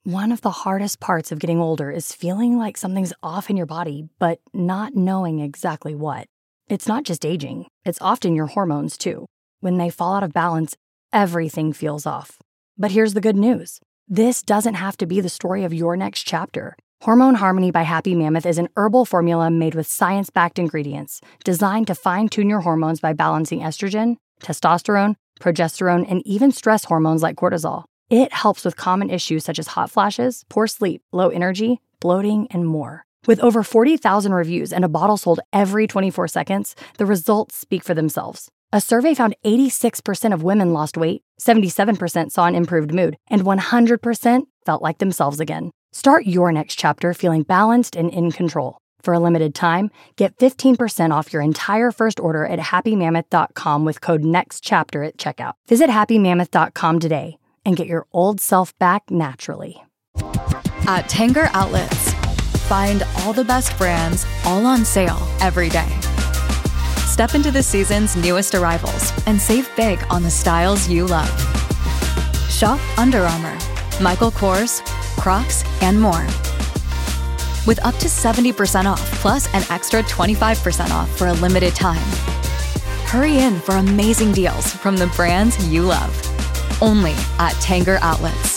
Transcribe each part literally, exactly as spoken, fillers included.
One of the hardest parts of getting older is feeling like something's off in your body, but not knowing exactly what. It's not just aging, it's often your hormones too. When they fall out of balance, everything feels off. But here's the good news. This doesn't have to be the story of your next chapter. Hormone Harmony by Happy Mammoth is an herbal formula made with science-backed ingredients designed to fine-tune your hormones by balancing estrogen, testosterone, progesterone, and even stress hormones like cortisol. It helps with common issues such as hot flashes, poor sleep, low energy, bloating, and more. With over forty thousand reviews and a bottle sold every twenty-four seconds, the results speak for themselves. A survey found eighty-six percent of women lost weight, seventy-seven percent saw an improved mood, and one hundred percent felt like themselves again. Start your next chapter feeling balanced and in control. For a limited time, get fifteen percent off your entire first order at happy mammoth dot com with code NEXTCHAPTER at checkout. Visit happy mammoth dot com today and get your old self back naturally. At Tanger Outlets, find all the best brands all on sale every day. Step into the season's newest arrivals and save big on the styles you love. Shop Under Armour, Michael Kors, Crocs, and more. With up to seventy percent off, plus an extra twenty-five percent off for a limited time. Hurry in for amazing deals from the brands you love. Only at Tanger Outlets.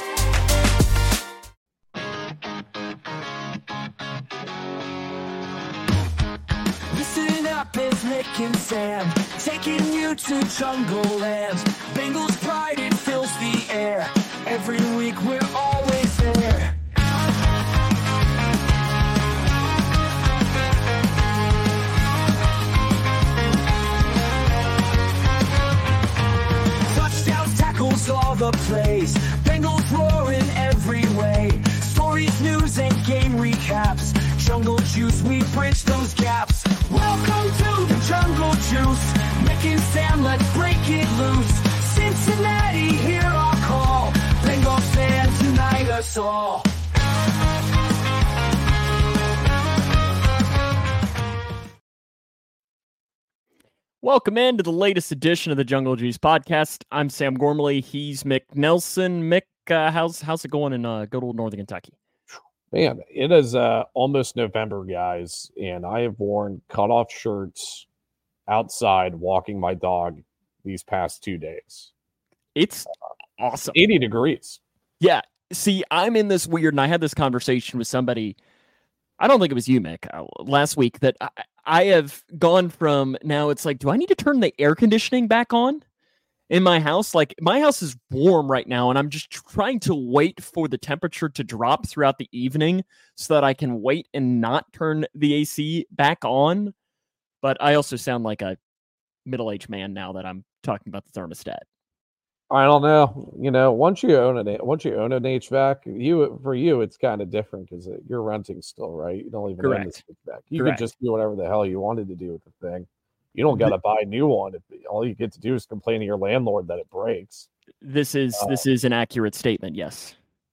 Listen up, it's Nick and Sam, taking you to Jungle Land. Bengals pride, it fills the air. Every week we're always there. Touchdowns, tackles, all the plays. Bengals roaring every way. Stories, news, and game recaps. Jungle Juice, we bridge those gaps. Welcome to the Jungle Juice. Nick and Sam, let's break it loose. Cincinnati, hear our call. Bengals fans, unite us all. Welcome in to the latest edition of the Jungle Juice podcast. I'm Sam Gormley. He's Mick Nelson. Mick, uh, how's how's it going in uh, good old Northern Kentucky? Man, it is uh, almost November, guys, and I have worn cutoff shirts outside walking my dog these past two days. It's awesome. eighty degrees. Yeah. See, I'm in this weird, and I had this conversation with somebody, I don't think it was you, Mick, uh, last week, that I, I have gone from now it's like, do I need to turn the air conditioning back on in my house? Like, my house is warm right now, and I'm just trying to wait for the temperature to drop throughout the evening so that I can wait and not turn the A C back on. But I also sound like a middle-aged man now that I'm talking about the thermostat. I don't know. You know, once you own an once you own an H V A C, you for you it's kind of different because you're renting still, right? You don't even own this H V A C. You Correct. could just do whatever the hell you wanted to do with the thing. You don't got to buy a new one. All you get to do is complain to your landlord that it breaks. This is uh, this is an accurate statement. Yes.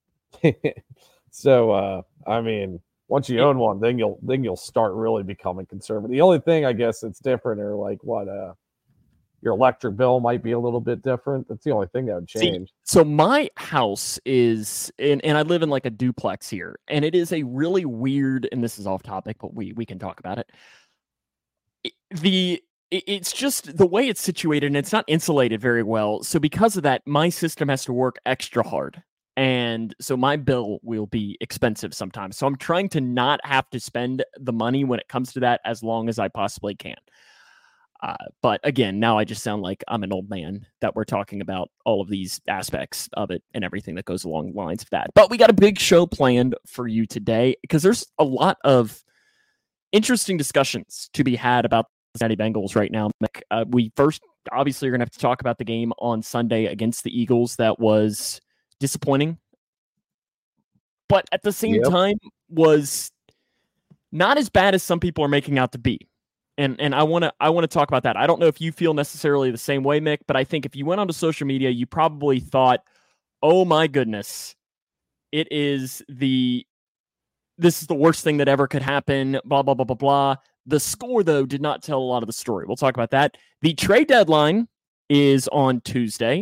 So, uh, I mean, once you own one, then you'll then you'll start really becoming conservative. The only thing I guess that's different are like what uh, your electric bill might be a little bit different. That's the only thing that would change. See, so my house is, and, and I live in like a duplex here, and it is a really weird, and this is off topic, but we we can talk about it. it the It's just the way it's situated, and it's not insulated very well. So because of that, my system has to work extra hard. And so my bill will be expensive sometimes. So I'm trying to not have to spend the money when it comes to that as long as I possibly can. Uh, but again, now I just sound like I'm an old man that we're talking about all of these aspects of it and everything that goes along the lines of that. But we got a big show planned for you today because there's a lot of interesting discussions to be had about Cincinnati Bengals right now. Uh, we first, obviously, are going to have to talk about the game on Sunday against the Eagles. That was disappointing, but at the same Yep. time was not as bad as some people are making out to be. And and I want to I want to talk about that. I don't know if you feel necessarily the same way, Mick, but I think if you went onto social media, you probably thought, "Oh my goodness, it is the this is the worst thing that ever could happen." Blah blah blah blah blah. The score, though, did not tell a lot of the story. We'll talk about that. The trade deadline is on Tuesday.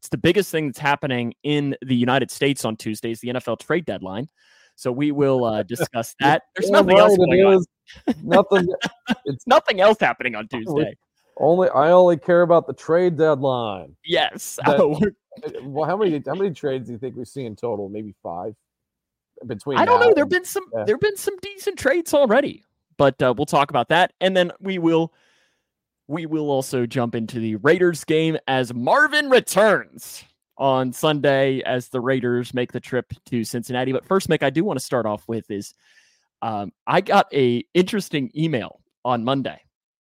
It's the biggest thing that's happening in the United States on Tuesdays, the N F L trade deadline. So we will uh, discuss that. There's Yeah, nothing right, else it going on. is. Nothing. It's Nothing else happening on Tuesday. only I only care about the trade deadline. Yes. That- Oh, Well, how many how many trades do you think we see in total? Maybe five. Between I don't now know. There've and- been some yeah. there've been some decent trades already, but uh, we'll talk about that, and then we will we will also jump into the Raiders game as Marvin returns on Sunday as the Raiders make the trip to Cincinnati. But first, Mick, I do want to start off with is um, I got a interesting email on Monday,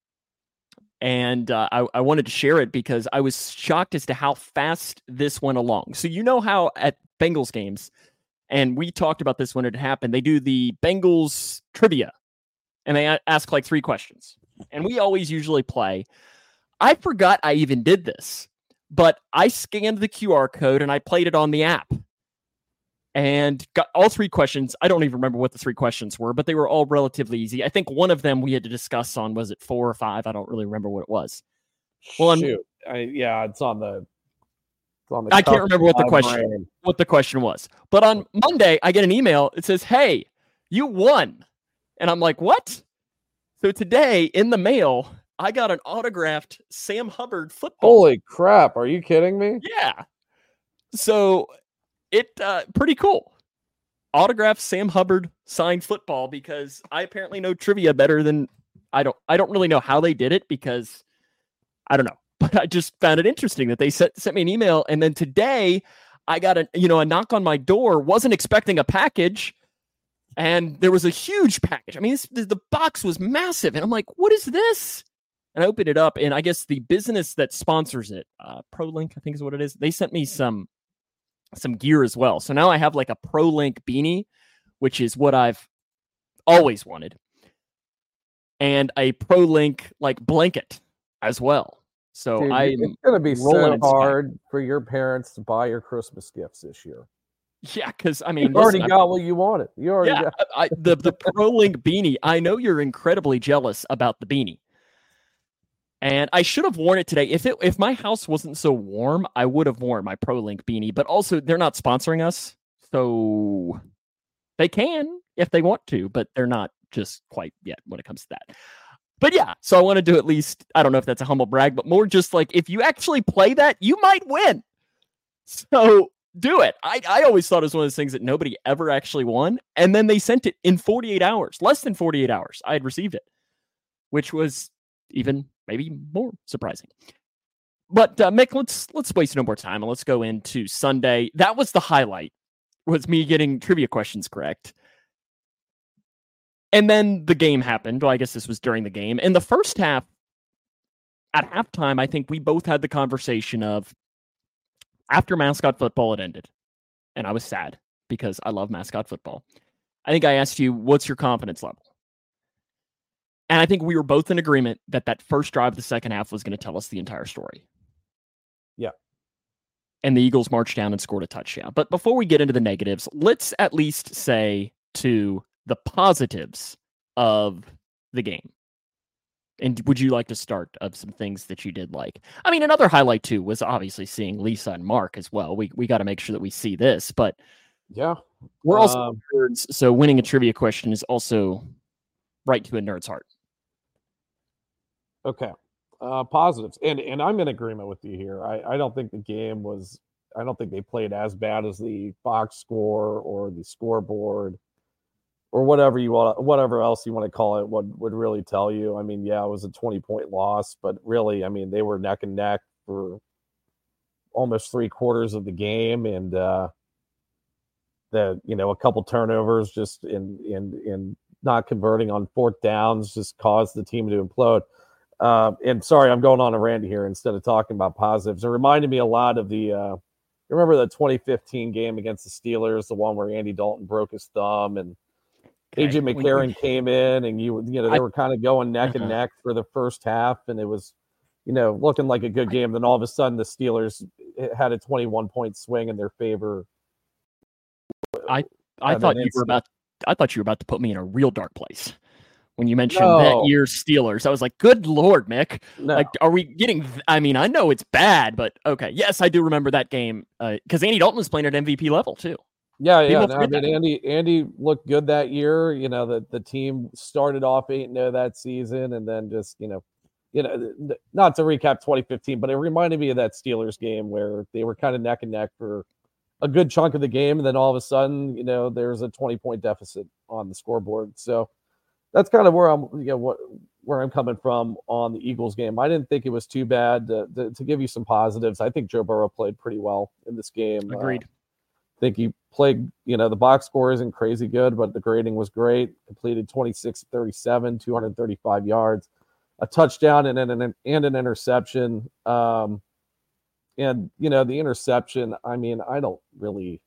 and uh, I, I wanted to share it because I was shocked as to how fast this went along. So you know how at Bengals games. And we talked about this when it happened. They do the Bengals trivia, and they a- ask like three questions. And we always usually play. I forgot I even did this, but I scanned the Q R code and I played it on the app. And got all three questions. I don't even remember what the three questions were, but they were all relatively easy. I think one of them we had to discuss on, was it four or five? I don't really remember what it was. Well, I'm- Shoot. I, yeah, it's on the. It's on the I can't cuff remember what the of my question brain. what the question was. But on Monday, I get an email. It says, "Hey, you won." And I'm like, "What?" So today in the mail, I got an autographed Sam Hubbard football. Holy crap! Are you kidding me? Yeah. So it uh pretty cool. Autographed Sam Hubbard signed football, because I apparently know trivia better than I don't I don't really know how they did it, because I don't know. But I just found it interesting that they sent, sent me an email. And then today I got a, you know, a knock on my door. Wasn't expecting a package. And there was a huge package. I mean, this, the box was massive. And I'm like, what is this? And I opened it up. And I guess the business that sponsors it, uh, ProLink, I think is what it is. They sent me some, some gear as well. So now I have like a ProLink beanie, which is what I've always wanted. And a ProLink like blanket as well. So Dude, I'm it's going to be rolling so in style. hard for your parents to buy your Christmas gifts this year. Yeah, because I mean, You already listen, got what you wanted. You already yeah, got. I, the the ProLink beanie. I know you're incredibly jealous about the beanie, and I should have worn it today. If it if my house wasn't so warm, I would have worn my ProLink beanie. But also, they're not sponsoring us, so they can if they want to, but they're not just quite yet when it comes to that. But yeah, so I wanted to at least, I don't know if that's a humble brag, but more just like, if you actually play that, you might win. So do it. I, I always thought it was one of those things that nobody ever actually won. And then they sent it in forty-eight hours, less than forty-eight hours. I had received it, which was even maybe more surprising. But uh, Mick, let's, let's waste no more time and let's go into Sunday. That was the highlight, was me getting trivia questions correct. And then the game happened. Well, I guess this was during the game. In the first half, at halftime, I think we both had the conversation of, after mascot football had ended, and I was sad because I love mascot football. I think I asked you, what's your confidence level? And I think we were both in agreement that that first drive of the second half was going to tell us the entire story. Yeah. And the Eagles marched down and scored a touchdown. But before we get into the negatives, let's at least say to the positives of the game. And would you like to start of some things that you did like? I mean, another highlight too was obviously seeing Lisa and Mark as well. We we got to make sure that we see this, but Yeah. we're also Um, nerds, so winning a trivia question is also right to a nerd's heart. Okay. Uh, positives. And and I'm in agreement with you here. I, I don't think the game was I don't think they played as bad as the box score or the scoreboard or whatever you want whatever else you want to call it, would would really tell you. I mean, yeah, it was a twenty point loss, but really, I mean, they were neck and neck for almost three quarters of the game, and uh the you know, a couple turnovers just in in in not converting on fourth downs just caused the team to implode. Uh, and sorry, I'm going on a rant here instead of talking about positives. It reminded me a lot of the, uh, remember the twenty fifteen game against the Steelers, the one where Andy Dalton broke his thumb and Okay, A J we- McCarron came in, and you you know they I- were kind of going neck Uh-huh. and neck for the first half, and it was, you know, looking like a good game. Then all of a sudden, the Steelers had a twenty-one point swing in their favor. I Yeah, thought that you were instant. about I thought you were about to put me in a real dark place when you mentioned No. that year's Steelers. I was like, good Lord, Mick. No. Like, are we getting, th- I mean, I know it's bad, but okay. Yes, I do remember that game because uh, Andy Dalton was playing at M V P level too. Yeah, yeah. People No, I forget mean, that. Andy Andy looked good that year. You know, the, the team started off eight and oh that season, and then just, you know, you know, th- th- not to recap twenty fifteen, but it reminded me of that Steelers game where they were kind of neck and neck for a good chunk of the game, and then all of a sudden, you know, there's a twenty point deficit on the scoreboard. So that's kind of where I'm, you know, what where I'm coming from on the Eagles game. I didn't think it was too bad. To, to, to give you some positives, I think Joe Burrow played pretty well in this game. Agreed. Uh, I think he played, you know, the box score isn't crazy good, but the grading was great. Completed twenty-six thirty-seven, two hundred thirty-five yards, a touchdown, and an, and an interception. Um, and, you know, the interception, I mean, I don't really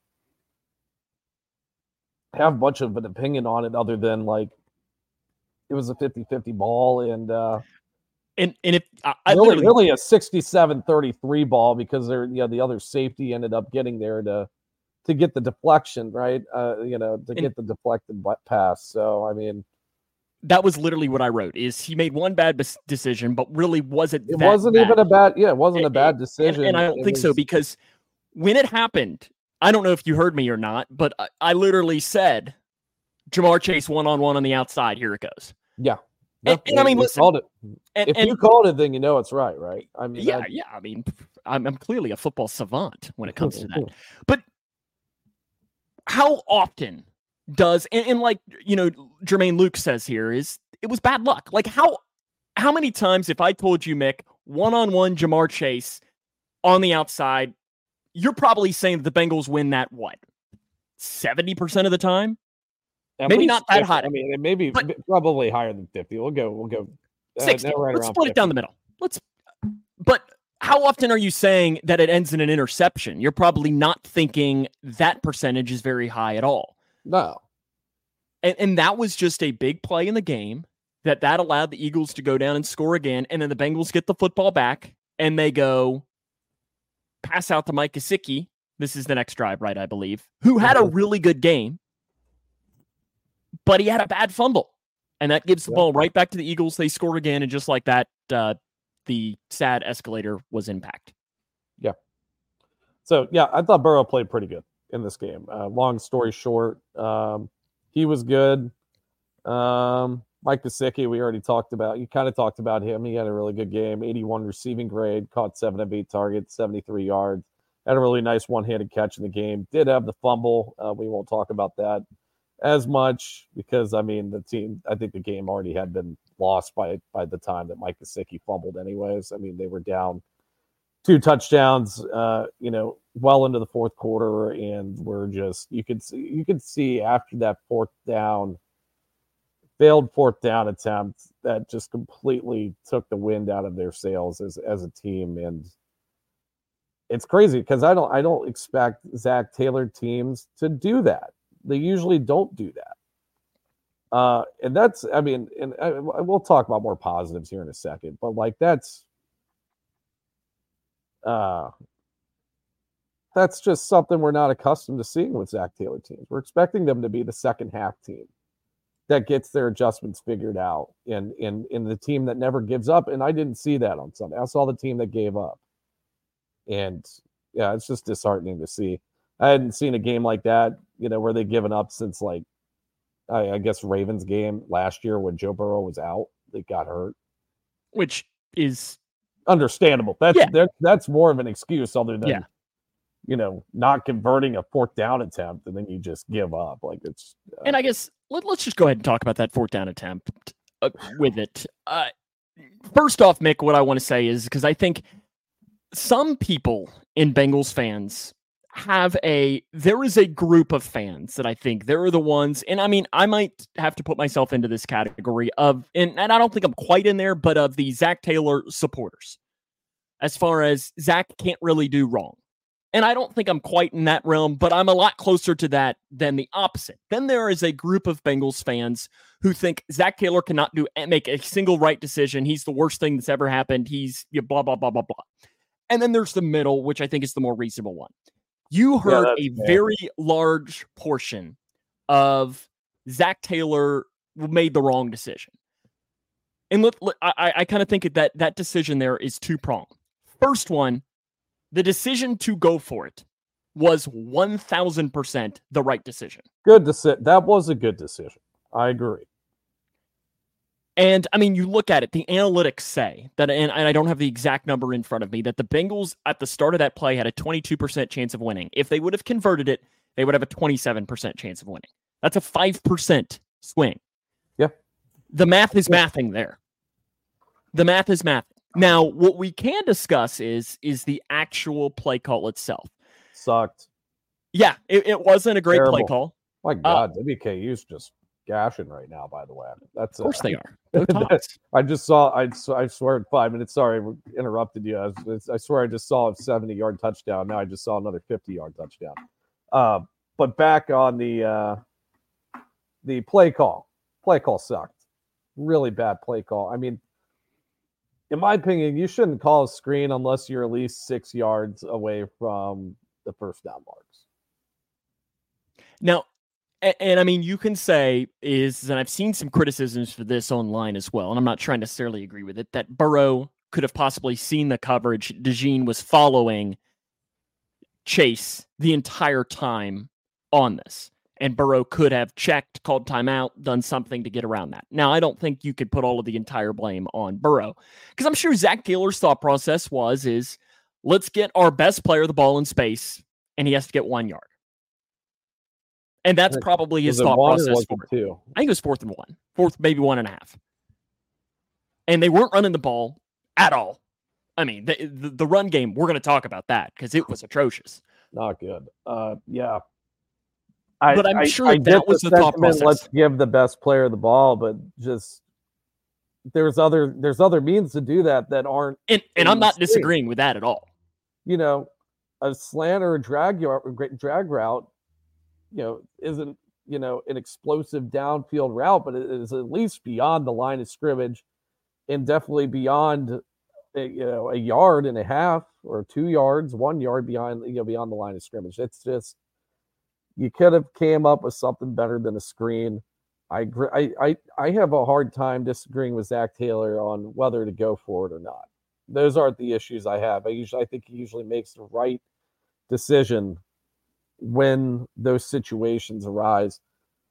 have much of an opinion on it other than, like, it was a fifty-fifty ball, and uh, And and if I, I really, literally, really a sixty-seven thirty-three ball because they're, you know, the other safety ended up getting there to to get the deflection, right? Uh, you know, to And- get the deflected butt pass. So, I mean, that was literally what I wrote is he made one bad bes- decision, but really wasn't it that wasn't bad. even a bad, yeah, it wasn't a And- bad and- decision. And, I don't It think so was- because when it happened, I don't know if you heard me or not, but I, I literally said, Jamar Chase one-on-one on the outside. Here it goes. yeah. And, and I mean, You listen, called it. and, If and you called it, then you know it's right, right? I mean, yeah, that- yeah. I mean, I'm, I'm clearly a football savant when it comes to that. But how often does and, and like you know, Jermaine Luke says here is it was bad luck. Like how how many times if I told you, Mick, one on one Jamar Chase on the outside, you're probably saying that the Bengals win that what seventy percent of the time. At Maybe least not that fifty. high. I mean, it may be But- probably higher than fifty. We'll go. We'll go. uh, sixty. right Let's around split it down fifty. the middle. Let's. But how often are you saying that it ends in an interception? You're probably not thinking that percentage is very high at all. No. And, and that was just a big play in the game that that allowed the Eagles to go down and score again. And then the Bengals get the football back and they go pass out to Mike Gesicki. This is the next drive, right? I believe, who had a really good game, but he had a bad fumble. And that gives the Yeah. ball right back to the Eagles. They scored again. And just like that, uh, the sad escalator was impacted. So, yeah, I thought Burrow played pretty good in this game. Uh, long story short, um, he was good. Um, Mike Gesicki, we already talked about. You kind of talked about him. He had a really good game, eighty-one receiving grade, caught seven of eight targets, seventy-three yards. Had a really nice one-handed catch in the game. Did have the fumble. Uh, we won't talk about that as much because, I mean, the team, I think the game already had been lost by by the time that Mike Gesicki fumbled anyways. I mean, they were down two touchdowns, uh, you know, well into the fourth quarter, and we're just you could see you could see after that fourth down, failed fourth down attempt that just completely took the wind out of their sails as as a team, and it's crazy because I don't I don't expect Zach Taylor teams to do that. They usually don't do that, uh, and that's I mean, and I, we'll talk about more positives here in a second, but like that's. Uh, that's just something we're not accustomed to seeing with Zach Taylor teams. We're expecting them to be the second half team that gets their adjustments figured out and in, in the team that never gives up. And I didn't see that on Sunday. I saw the team that gave up. And yeah, it's just disheartening to see. I hadn't seen a game like that, you know, where they've given up since like, I, I guess Ravens game last year when Joe Burrow was out, they got hurt. Which is Understandable. That's Yeah. that, that's more of an excuse other than Yeah. you know not converting a fourth down attempt and then you just give up. Like it's uh, And I guess let, let's just go ahead and talk about that fourth down attempt uh, with it. Uh, first off, Mick, what I want to say is because I think some people in Bengals fans have a, there is a group of fans that I think they're the ones, and I mean, I might have to put myself into this category of, and, and I don't think I'm quite in there, but of the Zach Taylor supporters, as far as Zach can't really do wrong. And I don't think I'm quite in that realm, but I'm a lot closer to that than the opposite. Then there is a group of Bengals fans who think Zach Taylor cannot do make a single right decision. He's the worst thing that's ever happened. He's you know, blah, blah, blah, blah, blah. And then there's the middle, which I think is the more reasonable one. You heard that's a fair. very large portion of Zach Taylor made the wrong decision. And look, look I, I kind of think that that decision there is two-pronged. First one, the decision to go for it was one thousand percent the right decision. Good decision. That was a good decision. I agree. And, I mean, you look at it, the analytics say that, and, and I don't have the exact number in front of me, that the Bengals at the start of that play had a twenty-two percent chance of winning. If they would have converted it, they would have a twenty-seven percent chance of winning. That's a five percent swing. Yeah. The math is mathing there. The math is mathing. Now, what we can discuss is, is the actual play call itself. Sucked. Yeah, it, it wasn't a great Terrible. play call. My God, uh, W K U's just gashing right now, by the way. That's Of course uh, they are. Go Togs. I just saw, I, I swear in five minutes, sorry, I interrupted you. I, was, I swear I just saw a seventy-yard touchdown. Now I just saw another fifty-yard touchdown. Uh, but back on the uh, the play call. Play call sucked. Really bad play call. I mean, in my opinion, you shouldn't call a screen unless you're at least six yards away from the first down marks. Now, and, and I mean, you can say is, and I've seen some criticisms for this online as well, and I'm not trying to necessarily agree with it, that Burrow could have possibly seen the coverage DeJean was following Chase the entire time on this. And Burrow could have checked, called timeout, done something to get around that. Now, I don't think you could put all of the entire blame on Burrow, because I'm sure Zach Taylor's thought process was, is let's get our best player the ball in space, and he has to get one yard. And that's probably his thought process for it. Two? I think it was fourth and one, fourth, maybe one and a half. And they weren't running the ball at all. I mean, the, the, the run game, we're going to talk about that because it was atrocious. Not good. Uh, yeah. I, but I'm I, sure I, that, I that was the, the thought process. Let's give the best player the ball, but just there's other there's other means to do that that aren't. And, and I'm not disagreeing with that at all. You know, a slant or a drag yard, drag route, you know, isn't you know an explosive downfield route, but it is at least beyond the line of scrimmage, and definitely beyond, a, you know, a yard and a half or two yards, one yard behind you know beyond the line of scrimmage. It's just. You could have came up with something better than a screen. I agree. I, I, I have a hard time disagreeing with Zach Taylor on whether to go for it or not. Those aren't the issues I have. I usually I think he usually makes the right decision when those situations arise.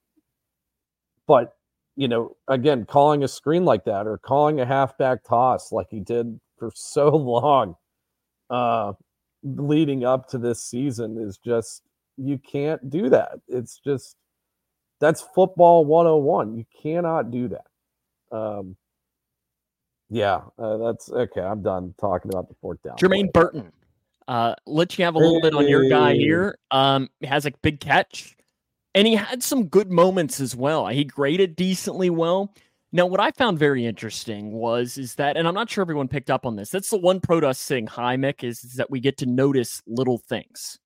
But, you know, again, calling a screen like that or calling a halfback toss like he did for so long uh, leading up to this season is just, you can't do that. It's just, that's football one oh one. You cannot do that. Um, yeah, uh, that's okay. I'm done talking about the fourth down. Jermaine play. Burton, uh, let you have a little hey. bit on your guy here. Um, has a big catch, and he had some good moments as well. He graded decently well. Now, what I found very interesting was is that, and I'm not sure everyone picked up on this. That's the one pro to us sitting high, Mick, is, is that we get to notice little things.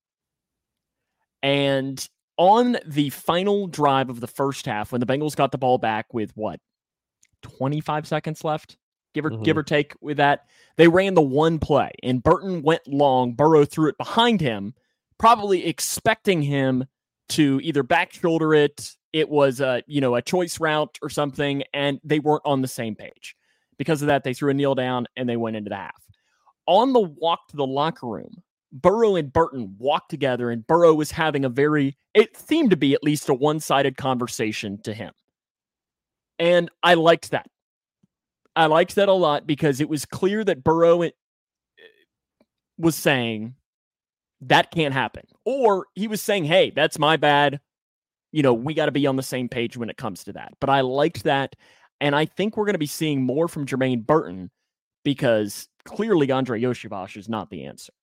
And on the final drive of the first half, when the Bengals got the ball back with what, twenty-five seconds left, give or mm-hmm. give or take with that, they ran the one play, and Burton went long. Burrow threw it behind him, probably expecting him to either back shoulder it. It was a you know a choice route or something, and they weren't on the same page. Because of that, they threw a kneel down and they went into the half. On the walk to the locker room, Burrow and Burton walked together, and Burrow was having a very, it seemed to be at least a one-sided conversation to him. And I liked that. I liked that a lot because it was clear that Burrow was saying, that can't happen. Or he was saying, hey, that's my bad. You know, we got to be on the same page when it comes to that. But I liked that. And I think we're going to be seeing more from Jermaine Burton because clearly Andre Iosivas is not the answer.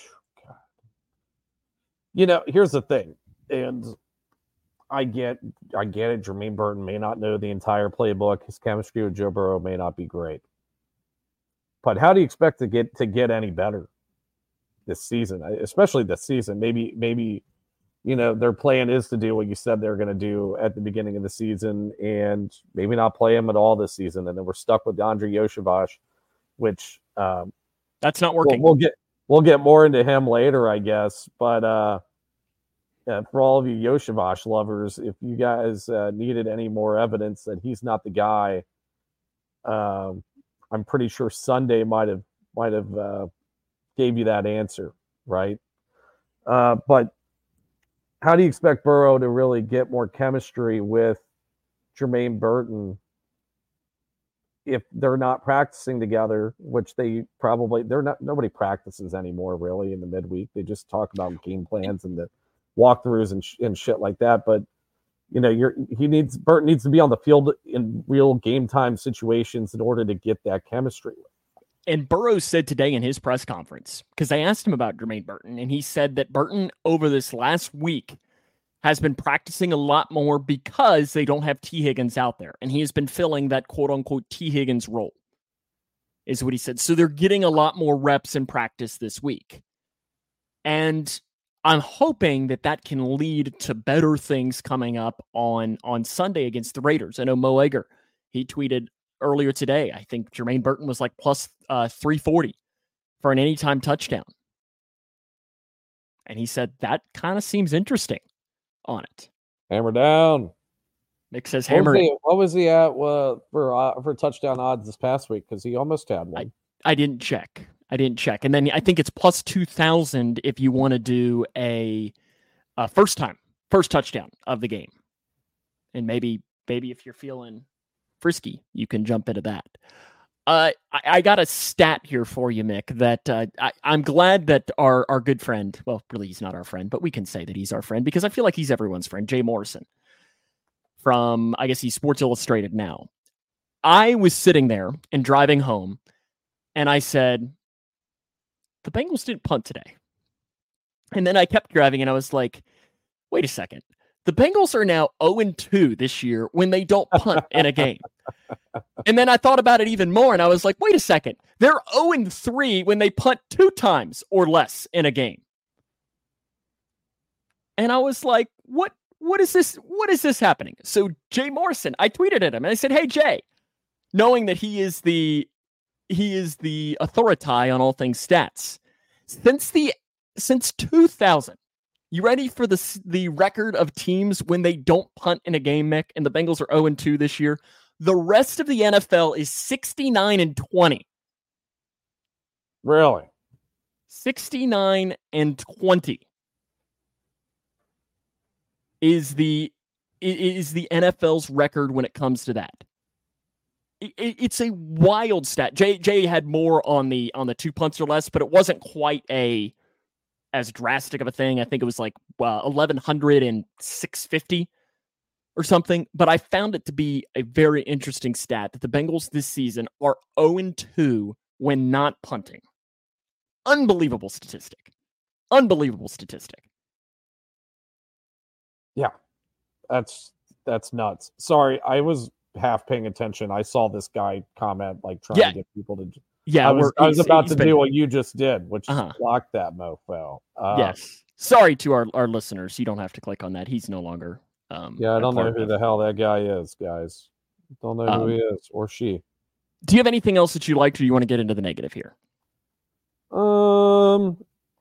You know, here's the thing, and I get, I get it. Jermaine Burton may not know the entire playbook. His chemistry with Joe Burrow may not be great, but how do you expect to get to get any better this season? Especially this season, maybe, maybe, you know, their plan is to do what you said they're going to do at the beginning of the season, and maybe not play him at all this season, and then we're stuck with Andre Iosivas, which um, that's not working. We'll, we'll get. We'll get more into him later, I guess. But uh, yeah, for all of you Iosivas lovers, if you guys uh, needed any more evidence that he's not the guy Um, I'm pretty sure Sunday might have might have uh, gave you that answer, right? Uh, but how do you expect Burrow to really get more chemistry with Jermaine Burton if they're not practicing together, which they probably they're not nobody practices anymore really in the midweek. They just talk about game plans and the walkthroughs and, sh- and shit like that. But you know, you're he needs Burton needs to be on the field in real game time situations in order to get that chemistry. And Burrow said today in his press conference, because they asked him about Jermaine Burton, and he said that Burton over this last week has been practicing a lot more because they don't have T. Higgins out there. And he has been filling that quote-unquote T. Higgins role, is what he said. So they're getting a lot more reps in practice this week. And I'm hoping that that can lead to better things coming up on, on Sunday against the Raiders. I know Mo Egger, he tweeted earlier today, I think Jermaine Burton was like plus uh, three forty for an anytime touchdown. And he said that kind of seems interesting on it. Hammer down. Nick says What hammer. was he, what was he at uh, for uh, for touchdown odds this past week? Because he almost had one. I, I didn't check. I didn't check. And then I think it's plus two thousand if you want to do a, a first time, first touchdown of the game. And maybe, maybe if you're feeling frisky, you can jump into that. Uh, I, I got a stat here for you, Mick, that uh, I, I'm glad that our, our good friend, well, really he's not our friend, but we can say that he's our friend because I feel like he's everyone's friend, Jay Morrison from, I guess he's Sports Illustrated now. I was sitting there and driving home, and I said, the Bengals didn't punt today. And then I kept driving, and I was like, wait a second. The Bengals are now oh and two this year when they don't punt in a game. And then I thought about it even more, and I was like, wait a second. They're oh and three when they punt two times or less in a game. And I was like, what, what is this? What is this happening? So Jay Morrison, I tweeted at him, and I said, hey, Jay, knowing that he is the he is the authority on all things stats. Since the since two thousand, you ready for the, the record of teams when they don't punt in a game, Mick? And the Bengals are oh and two this year. The rest of the N F L is sixty-nine and twenty. Really? sixty-nine and twenty is the is the N F L's record when it comes to that. It, it, it's a wild stat. Jay Jay had more on the on the two punts or less, but it wasn't quite a as drastic of a thing. I think it was like uh, eleven hundred and six fifty or something. But I found it to be a very interesting stat that the Bengals this season are oh and two when not punting. Unbelievable statistic. Unbelievable statistic. Yeah, that's that's nuts. Sorry, I was half paying attention. I saw this guy comment like trying Yeah. to get people to. Yeah, I was I was he's- about he's to been- do what you just did, which Uh-huh. is block that mofo. Uh, Yes. Sorry to our, our listeners. You don't have to click on that. He's no longer. Um, Yeah, I a don't know part who of- the hell that guy is, guys. Don't know Um, who he is or she. Do you have anything else that you liked, or you want to get into the negative here? Um,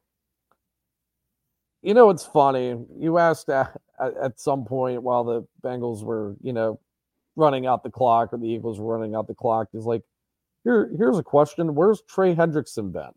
you know, it's funny. You asked at, at some point while the Bengals were, you know, running out the clock, or the Eagles were running out the clock, is like, here, here's a question: where's Trey Hendrickson been?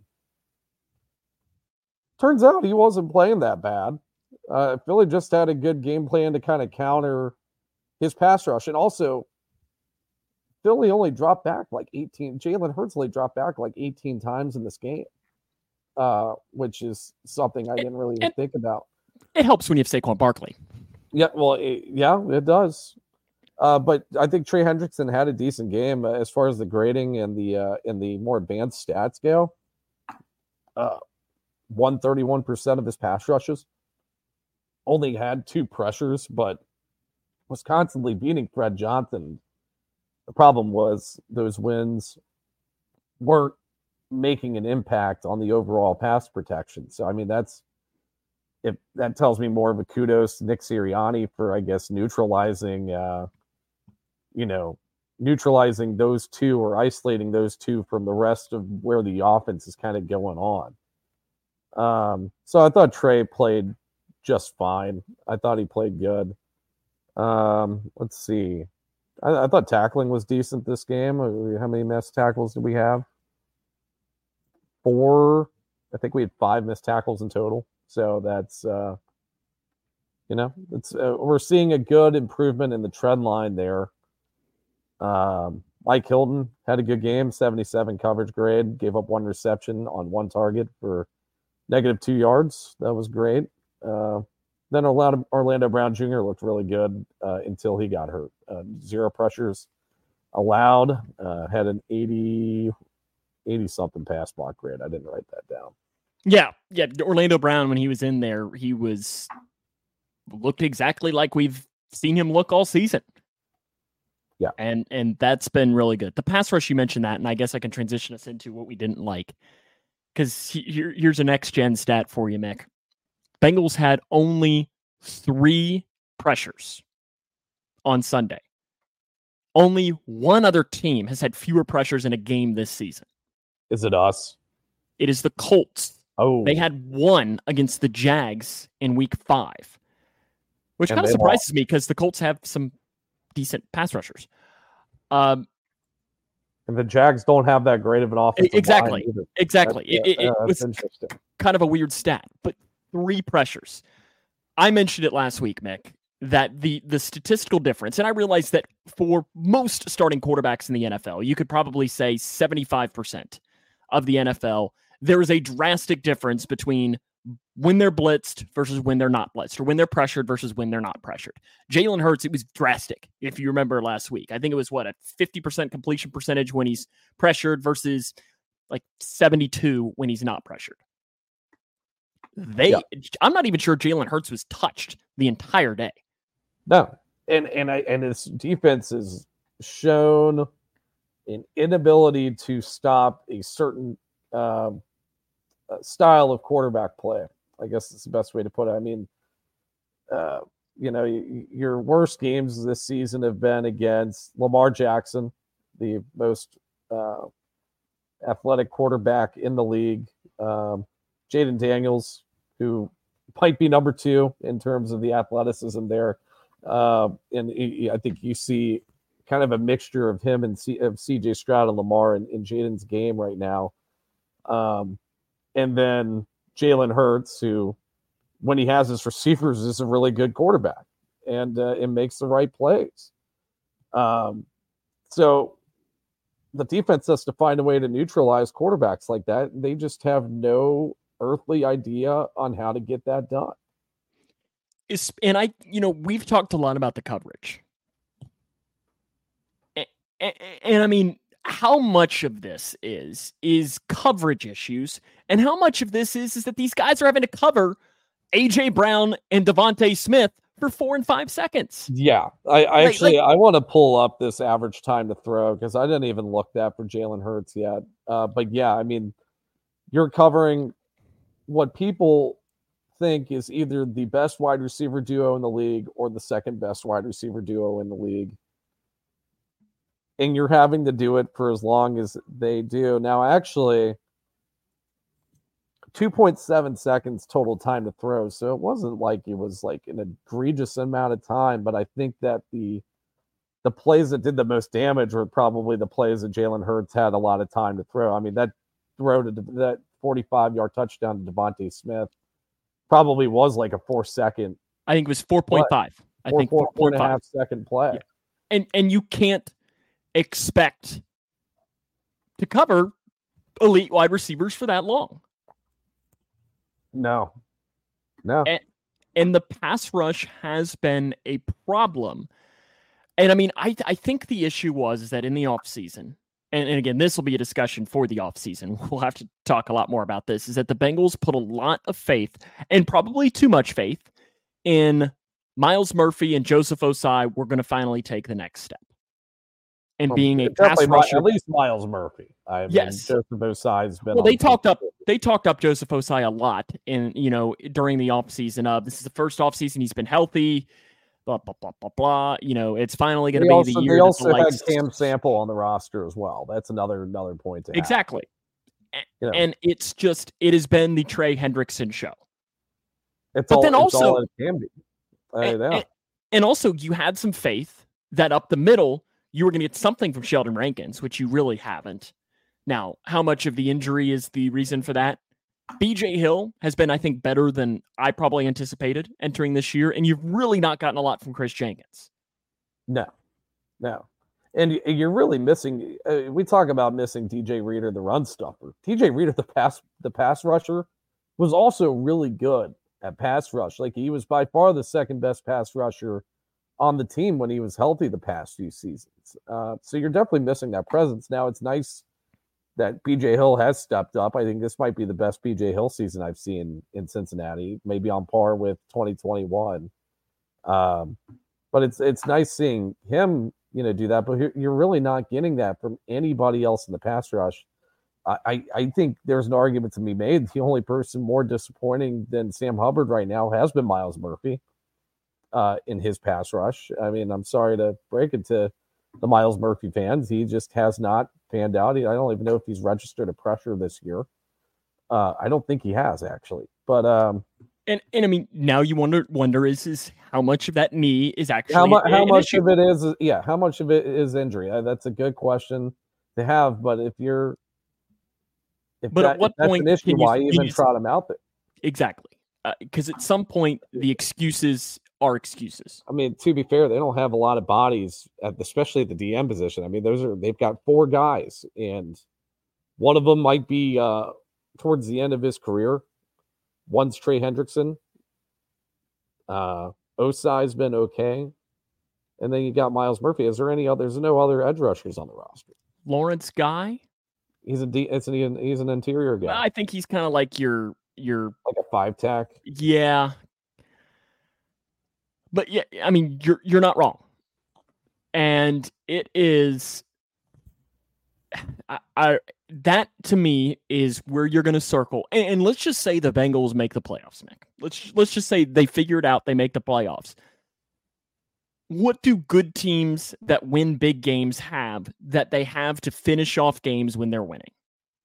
Turns out he wasn't playing that bad. Uh, Philly just had a good game plan to kind of counter his pass rush, and also Philly only dropped back like eighteen. Jalen Hurts only dropped back like eighteen times in this game, uh, which is something I didn't really even and- think about. It helps when you have Saquon Barkley. Yeah, well, it, yeah, it does. Uh, but I think Trey Hendrickson had a decent game uh, as far as the grading and the uh, and the more advanced stats go. Uh, one thirty-one percent of his pass rushes, only had two pressures, but was constantly beating Fred Johnson. The problem was those wins weren't making an impact on the overall pass protection. So, I mean, that's if that tells me more of a kudos to Nick Sirianni for, I guess, neutralizing, uh, you know, neutralizing those two or isolating those two from the rest of where the offense is kind of going on. Um, so I thought Trey played just fine. I thought he played good. Um, let's see. I, I thought tackling was decent this game. How many missed tackles did we have? Four. I think we had five missed tackles in total. So that's, uh, you know, it's uh, we're seeing a good improvement in the trend line there. Um, Mike Hilton had a good game, seventy-seven coverage grade, gave up one reception on one target for negative two yards. That was great. Uh, then Orlando, Orlando Brown Junior looked really good uh, until he got hurt. Uh, zero pressures allowed, uh, had an eighty, eighty-something pass block grade. I didn't write that down. Yeah, yeah. Orlando Brown, when he was in there, he was looked exactly like we've seen him look all season. Yeah. And and that's been really good. The pass rush, you mentioned that, and I guess I can transition us into what we didn't like. Because he, here, here's a next-gen stat for you, Mick. Bengals had only three pressures on Sunday. Only one other team has had fewer pressures in a game this season. Is it us? It is the Colts. Oh. They had one against the Jags in week five, which And kind of they surprises lost. me because the Colts have some decent pass rushers. Um, And the Jags don't have that great of an offensive exactly. line either. Exactly. That's, It, it, yeah, it that's was interesting. kind of a weird stat, but three pressures. I mentioned it last week, Mick, that the the statistical difference, and I realized that for most starting quarterbacks in the N F L, you could probably say seventy-five percent of the N F L, there is a drastic difference between when they're blitzed versus when they're not blitzed, or when they're pressured versus when they're not pressured. Jalen Hurts, it was drastic. If you remember last week, I think it was what, a fifty percent completion percentage when he's pressured versus like seventy-two when he's not pressured. They, Yeah. I'm not even sure Jalen Hurts was touched the entire day. No, and and I and his defense has shown an inability to stop a certain um, uh, style of quarterback play. I guess it's the best way to put it. I mean, uh, you know, y- your worst games this season have been against Lamar Jackson, the most uh, athletic quarterback in the league. Um, Jaden Daniels, who might be number two in terms of the athleticism there. Uh, and he, I think you see kind of a mixture of him and C, of C J Stroud and Lamar in, in Jaden's game right now. Um, and then Jalen Hurts, who, when he has his receivers, is a really good quarterback and uh, it makes the right plays. Um, so the defense has to find a way to neutralize quarterbacks like that. They just have no earthly idea on how to get that done. Is, and I, you know, we've talked a lot about the coverage. And, and, and I mean, how much of this is is coverage issues, and how much of this is is that these guys are having to cover A J Brown and Devontae Smith for four and five seconds. Yeah, I, I Like- actually like- I want to pull up this average time to throw because I didn't even look that for Jalen Hurts yet. Uh, but yeah, I mean, you're covering what people think is either the best wide receiver duo in the league or the second best wide receiver duo in the league. And you're having to do it for as long as they do. Now, actually, two point seven seconds total time to throw. So it wasn't like it was like an egregious amount of time, but I think that the the plays that did the most damage were probably the plays that Jalen Hurts had a lot of time to throw. I mean, that throw to that forty-five-yard touchdown to Devontae Smith probably was like a four-second, I think it was four point five. I four, think four, four and a 4.5. half second play. Yeah. And and you can't expect to cover elite wide receivers for that long. No, no. And, and the pass rush has been a problem. And I mean, I I think the issue was is that in the offseason, and, and again, this will be a discussion for the offseason. We'll have to talk a lot more about this, is that the Bengals put a lot of faith, and probably too much faith, in Myles Murphy and Joseph Osai were going to finally take the next step. And Well, being a definitely pass Mi- rusher. at least Myles Murphy. I Yes. mean, Joseph Osai's been. Well, on they the talked team. up they talked up Joseph Osai a lot in, you know, during the offseason of this is the first offseason he's been healthy, blah, blah, blah, blah, blah. You know, it's finally going to They be also, the year they that also the had lights- Cam Sample on the roster as well. That's another another point to have. Exactly. You know, And it's just, it has been the Trey Hendrickson show. it's but all, then it's all also- it can be. I And, know. and- and also, you had some faith that up the middle, you were going to get something from Sheldon Rankins, which you really haven't. Now, how much of the injury is the reason for that? B J Hill has been, I think, better than I probably anticipated entering this year, and you've really not gotten a lot from Chris Jenkins. No, no. And you're really missing, uh, we talk about missing T J Reader, the run stuffer. T J Reader, the pass, the pass rusher, was also really good at pass rush. Like, he was by far the second best pass rusher on the team when he was healthy the past few seasons. Uh, so you're definitely missing that presence. Now, it's nice that B J Hill has stepped up. I think this might be the best B J Hill season I've seen in Cincinnati, maybe on par with twenty twenty-one. Um, but it's it's nice seeing him, you know, do that. But you're really not getting that from anybody else in the pass rush. I, I, I think there's an argument to be made. The only person more disappointing than Sam Hubbard right now has been Myles Murphy uh, in his pass rush. I mean, I'm sorry to break it to the Myles Murphy fans. He just has not panned out. I don't even know if he's registered a pressure this year. Uh, I don't think he has, actually. But um, and and I mean, now you wonder wonder is is how much of that knee is actually how, mu- how much issue. of it is yeah how much of it is injury? Uh, that's a good question to have. But if you're if but that, at what if that's point an issue, can you, why can even you, trot him out there? Exactly, because uh, at some point the excuses are excuses. I mean, to be fair, they don't have a lot of bodies, at, especially at the D M position. I mean, those are they've got four guys, and one of them might be uh, towards the end of his career. One's Trey Hendrickson. Uh, Osai's been okay, and then you got Myles Murphy. Is there any other? There's no other edge rushers on the roster. Lawrence Guy. He's a D, it's an he's an interior guy. I think he's kind of like your your like a five tack. Yeah. But yeah, I mean, you're you're not wrong, and it is. I, I that to me is where you're going to circle, and, and let's just say the Bengals make the playoffs, Nick. Let's let's just say they figure it out, they make the playoffs. What do good teams that win big games have that they have to finish off games when they're winning?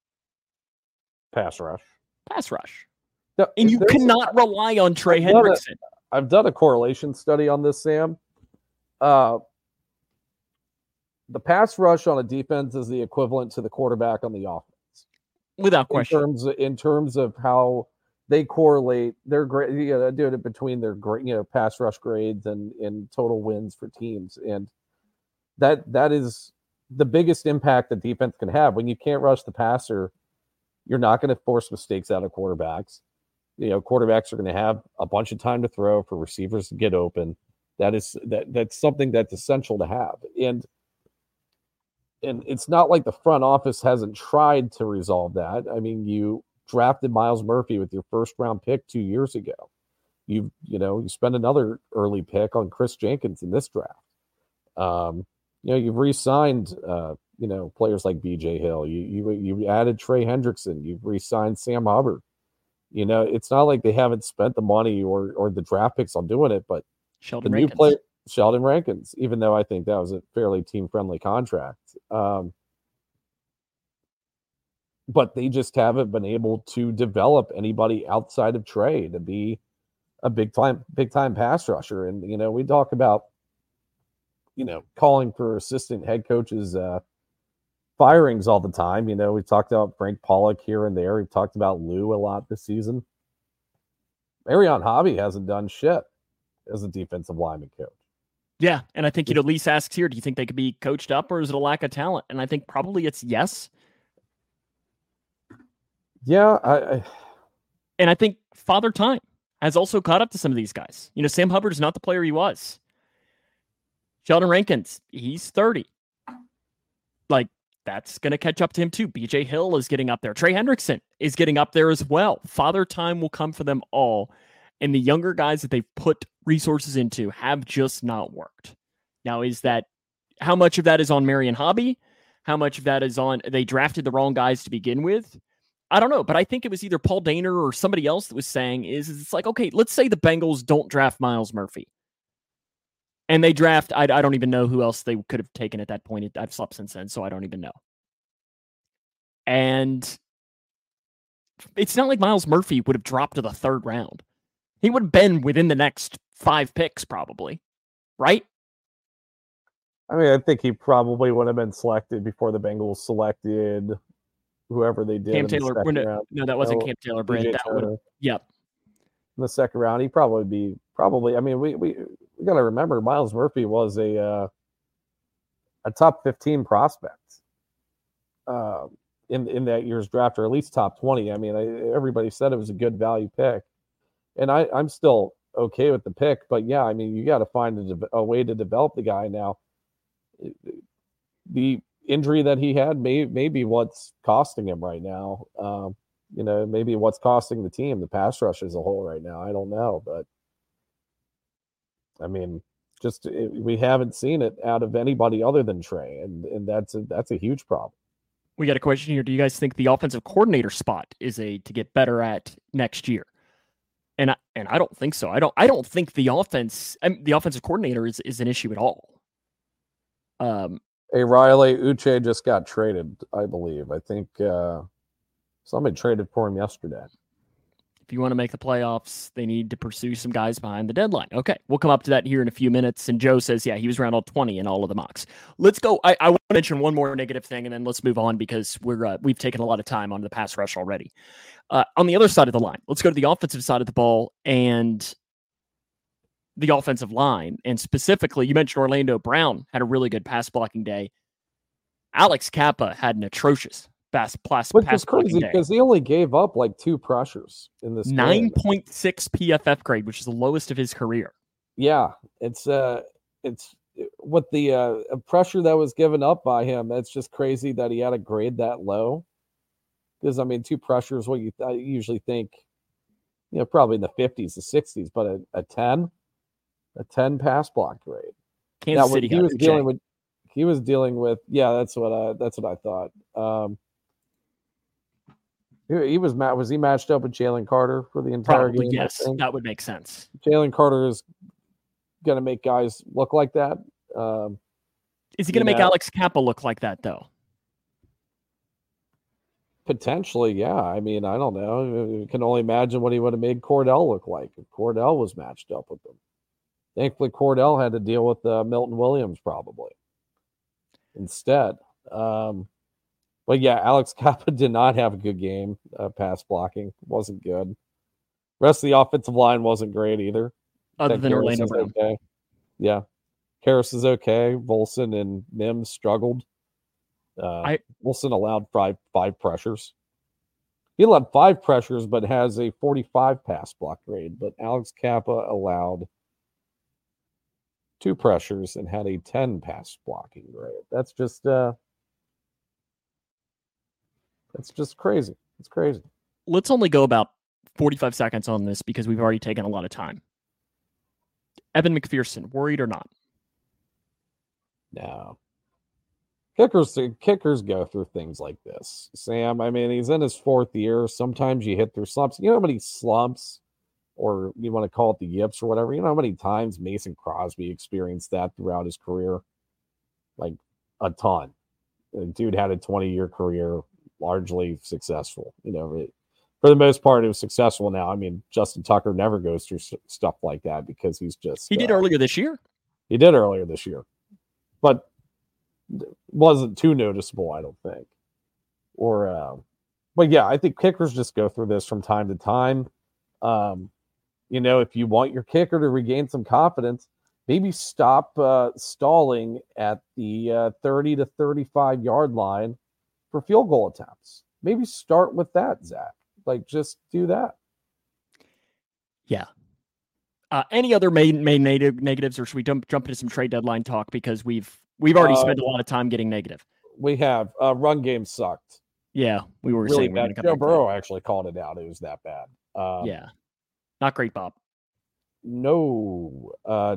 Pass rush. Pass rush, no, and you cannot rely on Trey I've Hendrickson. I've done a correlation study on this, Sam. Uh, the pass rush on a defense is the equivalent to the quarterback on the offense, without question. In terms of, in terms of how they correlate their grade, you know, doing it between their great, you know, pass rush grades and and total wins for teams, and that that is the biggest impact the defense can have. When you can't rush the passer, you're not going to force mistakes out of quarterbacks. You know, quarterbacks are going to have a bunch of time to throw for receivers to get open. That is that that's something that's essential to have. And and it's not like the front office hasn't tried to resolve that. I mean, you drafted Myles Murphy with your first round pick two years ago. You you know, you spent another early pick on Chris Jenkins in this draft. Um, you know, you've re-signed uh, you know, players like B J Hill. You you you added Trey Hendrickson. You've re-signed Sam Hubbard. You know, it's not like they haven't spent the money or or the draft picks on doing it, but Sheldon the Rankins. new player, Sheldon Rankins, even though I think that was a fairly team-friendly contract. Um, but they just haven't been able to develop anybody outside of Trey to be a big time, big time pass rusher. And, you know, we talk about, you know, calling for assistant head coaches, uh, firings all the time. You know, we talked about Frank Pollock here and there. We've talked about Lou a lot this season. Marion Hobby hasn't done shit as a defensive lineman coach. Yeah, and I think, you know, Lisa asks here, do you think they could be coached up, or is it a lack of talent? And I think probably it's yes. Yeah, I, I and I think Father Time has also caught up to some of these guys. You know, Sam Hubbard is not the player he was. Sheldon Rankins, he's thirty. Like, that's going to catch up to him too. B J Hill is getting up there. Trey Hendrickson is getting up there as well. Father Time will come for them all. And the younger guys that they've put resources into have just not worked. Now, is that, how much of that is on Marion Hobby? How much of that is on, they drafted the wrong guys to begin with? I don't know, but I think it was either Paul Dehner or somebody else that was saying is, is it's like, okay, let's say the Bengals don't draft Myles Murphy. And they draft, I, I don't even know who else they could have taken at that point. I've slept since then, so I don't even know. And it's not like Myles Murphy would have dropped to the third round. He would have been within the next five picks, probably. Right? I mean, I think he probably would have been selected before the Bengals selected whoever they did Cam in Taylor. the second No, round. no, that wasn't No, Cam Taylor. D J Brent. That would. Turner. Yep. In the second round, he probably be probably. I mean, we we, we got to remember Myles Murphy was a uh, a top fifteen prospect uh, in in that year's draft, or at least top twenty. I mean, I, everybody said it was a good value pick, and I I'm still okay with the pick. But yeah, I mean, you got to find a, de- a way to develop the guy now. The injury that he had may may be what's costing him right now. Um, You know, maybe what's costing the team, the pass rush as a whole right now. I don't know, but I mean, just it, we haven't seen it out of anybody other than Trey, and and that's a, that's a huge problem. We got a question here. Do you guys think the offensive coordinator spot is a to get better at next year? And I, and I don't think so. I don't I don't think the offense I mean, the offensive coordinator is is an issue at all. Um, Hey, Riley Uche just got traded, I believe. I think. Uh, Somebody traded for him yesterday. If you want to make the playoffs, they need to pursue some guys behind the deadline. Okay, we'll come up to that here in a few minutes. And Joe says, yeah, he was around all twenty in all of the mocks. Let's go. I, I want to mention one more negative thing, and then let's move on because we're uh, we've taken a lot of time on the pass rush already. Uh, on the other side of the line, let's go to the offensive side of the ball and the offensive line. And specifically, you mentioned Orlando Brown had a really good pass blocking day. Alex Kappa had an atrocious Pass, pass, Which pass is crazy because he only gave up like two pressures in this nine point six P F F grade, which is the lowest of his career. Yeah, it's uh, it's with the uh, pressure that was given up by him. It's just crazy that he had a grade that low. Because I mean, two pressures, what you th- I usually think, you know, probably in the fifties, the sixties, but a, a ten, a ten pass block grade. Kansas now, City he was Uche. dealing with. He was dealing with. Yeah, that's what I. That's what I thought. Um, He was was he matched up with Jalen Carter for the entire Probably, game? yes, that would make sense. Jalen Carter is going to make guys look like that. Um, is he going to make know, Alex Kappa look like that, though? Potentially, yeah. I mean, I don't know. You can only imagine what he would have made Cordell look like if Cordell was matched up with him. Thankfully, Cordell had to deal with uh, Milton Williams probably instead. Um, But yeah, Alex Kappa did not have a good game. Uh, pass blocking wasn't good. Rest of the offensive line wasn't great either. Other than Orlando Brown. Okay. Yeah. Karras is okay. Volson and Mims struggled. Uh, I, Volson allowed five, five pressures. He allowed five pressures, but has a forty-five pass block grade. But Alex Kappa allowed two pressures and had a ten pass blocking grade. That's just... Uh, It's just crazy. It's crazy. Let's only go about forty-five seconds on this because we've already taken a lot of time. Evan McPherson, worried or not? No. Kickers, kickers go through things like this. Sam, I mean, he's in his fourth year. Sometimes you hit through slumps. You know how many slumps, or you want to call it the yips or whatever, you know how many times Mason Crosby experienced that throughout his career? Like a ton. The dude had a twenty-year career. Largely successful, you know. It, for the most part, it was successful. Now, I mean, Justin Tucker never goes through st- stuff like that because he's just. He did uh, earlier this year. He did earlier this year, but wasn't too noticeable, I don't think. Or, uh, but yeah, I think kickers just go through this from time to time. Um, you know, if you want your kicker to regain some confidence, maybe stop uh, stalling at the uh, thirty to thirty-five yard line for field goal attempts. Maybe start with that, Zach. Like, just do that. Yeah. Uh, any other main main native negatives, or should we jump jump into some trade deadline talk because we've we've already uh, spent a lot of time getting negative. We have. Uh, run game sucked. Yeah, we were really saying bad. We're Joe Burrow actually called it out. It was that bad. Um, yeah, not great, Bob. No. Uh,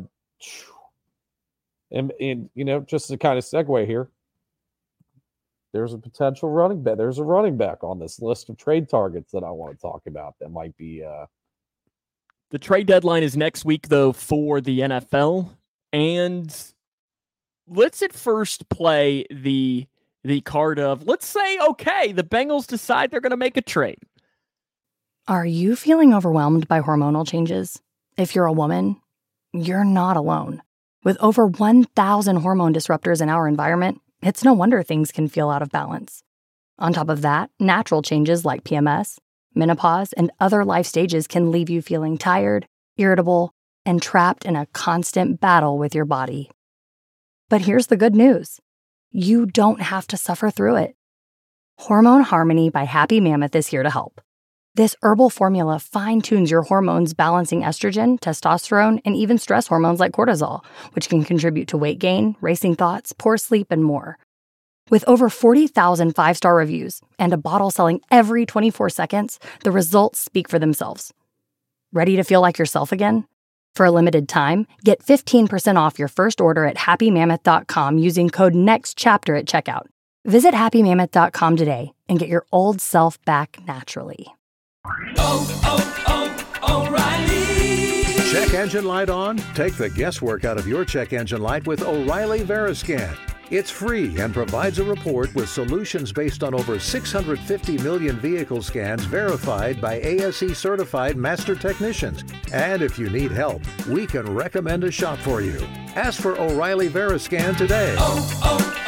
and, and you know, just to kind of segue here. There's a potential running back. There's a running back on this list of trade targets that I want to talk about that might be. Uh... The trade deadline is next week, though, for the N F L. And let's at first play the the card of, let's say, okay, the Bengals decide they're going to make a trade. Are you feeling overwhelmed by hormonal changes? If you're a woman, you're not alone. With over one thousand hormone disruptors in our environment, it's no wonder things can feel out of balance. On top of that, natural changes like P M S, menopause, and other life stages can leave you feeling tired, irritable, and trapped in a constant battle with your body. But here's the good news. You don't have to suffer through it. Hormone Harmony by Happy Mammoth is here to help. This herbal formula fine-tunes your hormones, balancing estrogen, testosterone, and even stress hormones like cortisol, which can contribute to weight gain, racing thoughts, poor sleep, and more. With over forty thousand five-star reviews and a bottle selling every twenty-four seconds, the results speak for themselves. Ready to feel like yourself again? For a limited time, get fifteen percent off your first order at happy mammoth dot com using code NEXTCHAPTER at checkout. Visit happy mammoth dot com today and get your old self back naturally. Oh, oh, oh, O'Reilly. Check engine light on? Take the guesswork out of your check engine light with O'Reilly Veriscan. It's free and provides a report with solutions based on over six hundred fifty million vehicle scans verified by A S E certified master technicians. And if you need help, we can recommend a shop for you. Ask for O'Reilly Veriscan today. Oh,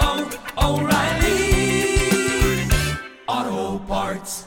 oh, oh, O'Reilly Auto Parts.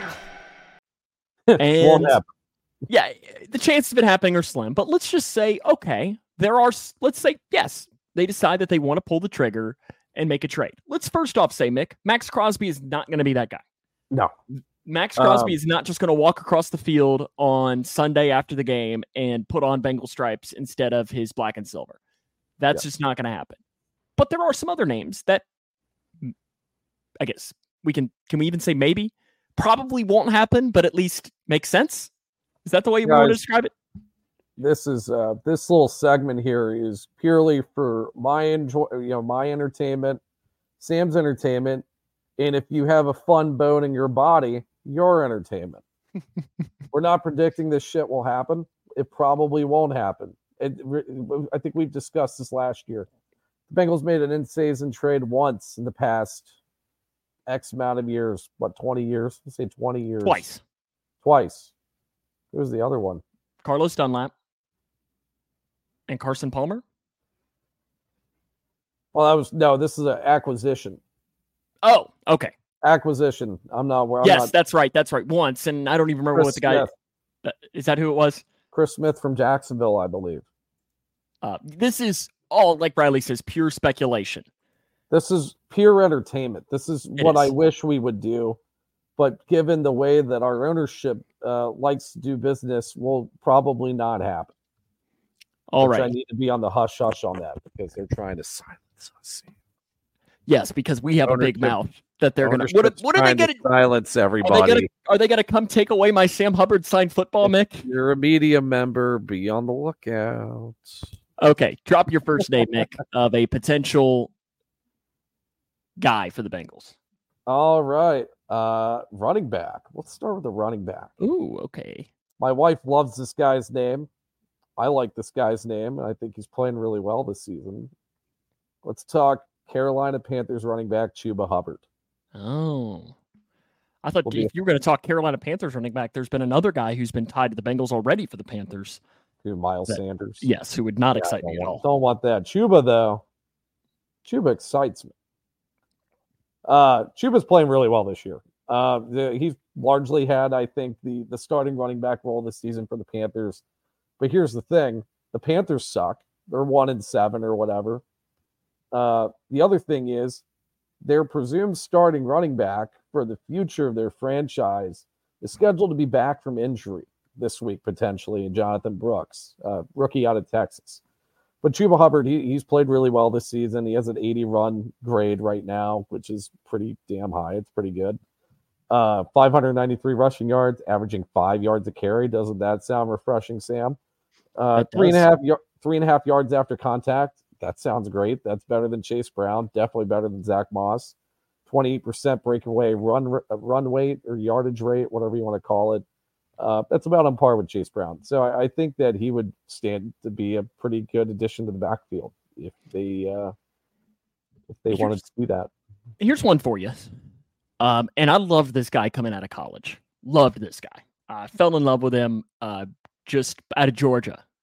And Won't happen. yeah, the chances of it happening are slim, but let's just say, okay, there are, let's say, yes, they decide that they want to pull the trigger and make a trade. Let's first off say, Mick, Max Crosby is not going to be that guy. No. Max Crosby Um, is not just going to walk across the field on Sunday after the game and put on Bengal stripes instead of his black and silver. That's Yeah. just not going to happen. But there are some other names that I guess we can, can we even say maybe? Probably won't happen, but at least makes sense. Is that the way you want to Guys, describe it? This is uh, this little segment here is purely for my enjoy, you know, my entertainment, Sam's entertainment, and if you have a fun bone in your body, your entertainment. We're not predicting this shit will happen. It probably won't happen. It, I think we've discussed this last year. The Bengals made an in-season trade once in the past X amount of years. What, twenty years? Let's say twenty years. Twice. Twice. Who was the other one? Carlos Dunlap and Carson Palmer. Well, that was no. This is an acquisition. Oh, okay. Acquisition. I'm not where. I'm yes, not, that's right. That's right. Once, and I don't even remember Chris what the guy Smith. uh, is. That who it was? Chris Smith from Jacksonville, I believe. Uh, this is all, like Riley says, pure speculation. This is pure entertainment. This is It what I is. wish we would do, but given the way that our ownership uh, likes to do business, will probably not happen. All which right. I need to be on the hush hush on that because they're trying to silence us. Yes, because we have a big Ownership- mouth that they're going to. What, Ownership's what are they trying to going to? silence Are they everybody? going to? Are they going to come take away my Sam Hubbard signed football, Mick? You're a media member. Be on the lookout. Okay, drop your first name, Mick, of a potential guy for the Bengals. All right. Uh, running back. Let's start with the running back. Ooh, okay. My wife loves this guy's name. I like this guy's name, and I think he's playing really well this season. Let's talk Carolina Panthers running back Chuba Hubbard. Oh, I thought Will be if you were going to talk Carolina Panthers running back, there's been another guy who's been tied to the Bengals already for the Panthers. Who, Miles That- Sanders. Yes, who would not Yeah, excite I me don't at want, all. don't want that. Chuba, though. Chuba excites me. Uh, Chuba's playing really well this year. Uh, the, he's largely had, I think, the, the starting running back role this season for the Panthers. But here's the thing. The Panthers suck. They're one and seven or whatever. Uh, the other thing is their presumed starting running back for the future of their franchise is scheduled to be back from injury this week, potentially, Jonathan Brooks, uh, rookie out of Texas. But Chuba Hubbard, he, he's played really well this season. He has an eighty run grade right now, which is pretty damn high. It's pretty good. Uh, five hundred ninety-three rushing yards, averaging five yards a carry. Doesn't that sound refreshing, Sam? Uh, It three and a does. half, y- three and a half yards after contact. That sounds great. That's better than Chase Brown. Definitely better than Zach Moss. twenty-eight percent breakaway run r- run weight or yardage rate, whatever you want to call it. Uh, that's about on par with Chase Brown. So I, I think that he would stand to be a pretty good addition to the backfield if they uh, if they Here's- wanted to do that. Here's one for you. Um, and I loved this guy coming out of college. Loved this guy. I fell in love with him uh, just out of Georgia.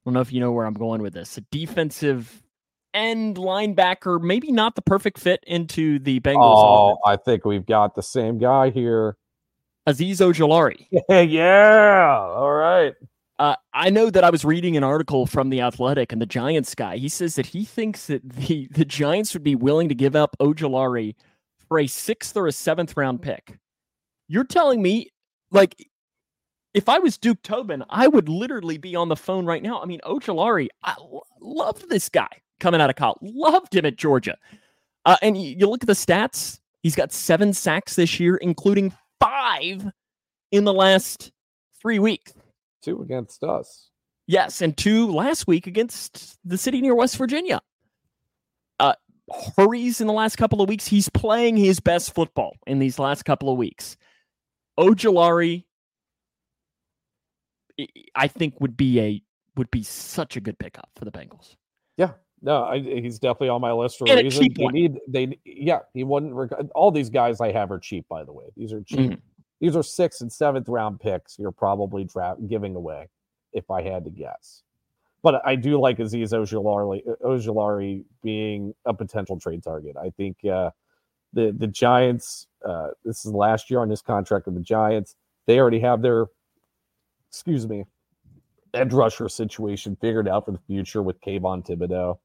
don't know if you know where I'm going with this. A defensive end linebacker, maybe not the perfect fit into the Bengals. Oh, offense. I think we've got the same guy here. Azeez Ojulari. Yeah, all right. Uh, I know that I was reading an article from The Athletic and the Giants guy. He says that he thinks that the, the Giants would be willing to give up Ojulari for a sixth or a seventh round pick. You're telling me, like, if I was Duke Tobin, I would literally be on the phone right now. I mean, Ojulari, I lo- loved this guy coming out of college. Loved him at Georgia. Uh, and you, you look at the stats. He's got seven sacks this year, including five in the last three weeks. Two against us. Yes, and two last week against the city near West Virginia. Uh, hurries in the last couple of weeks. He's playing his best football in these last couple of weeks. Ojulari, I think, would be a would be such a good pickup for the Bengals. Yeah, no, I, he's definitely on my list for And a a reason. cheap They one. need they yeah, he wouldn't. Reg- all these guys I have are cheap, by the way. These are cheap. Mhm. These are sixth and seventh round picks. You're probably draft giving away, if I had to guess. But I do like Azeez Ojulari, Ojulari being a potential trade target. I think uh, the the Giants. Uh, this is last year on his contract with the Giants. They already have their, excuse me, edge rusher situation figured out for the future with Kayvon Thibodeau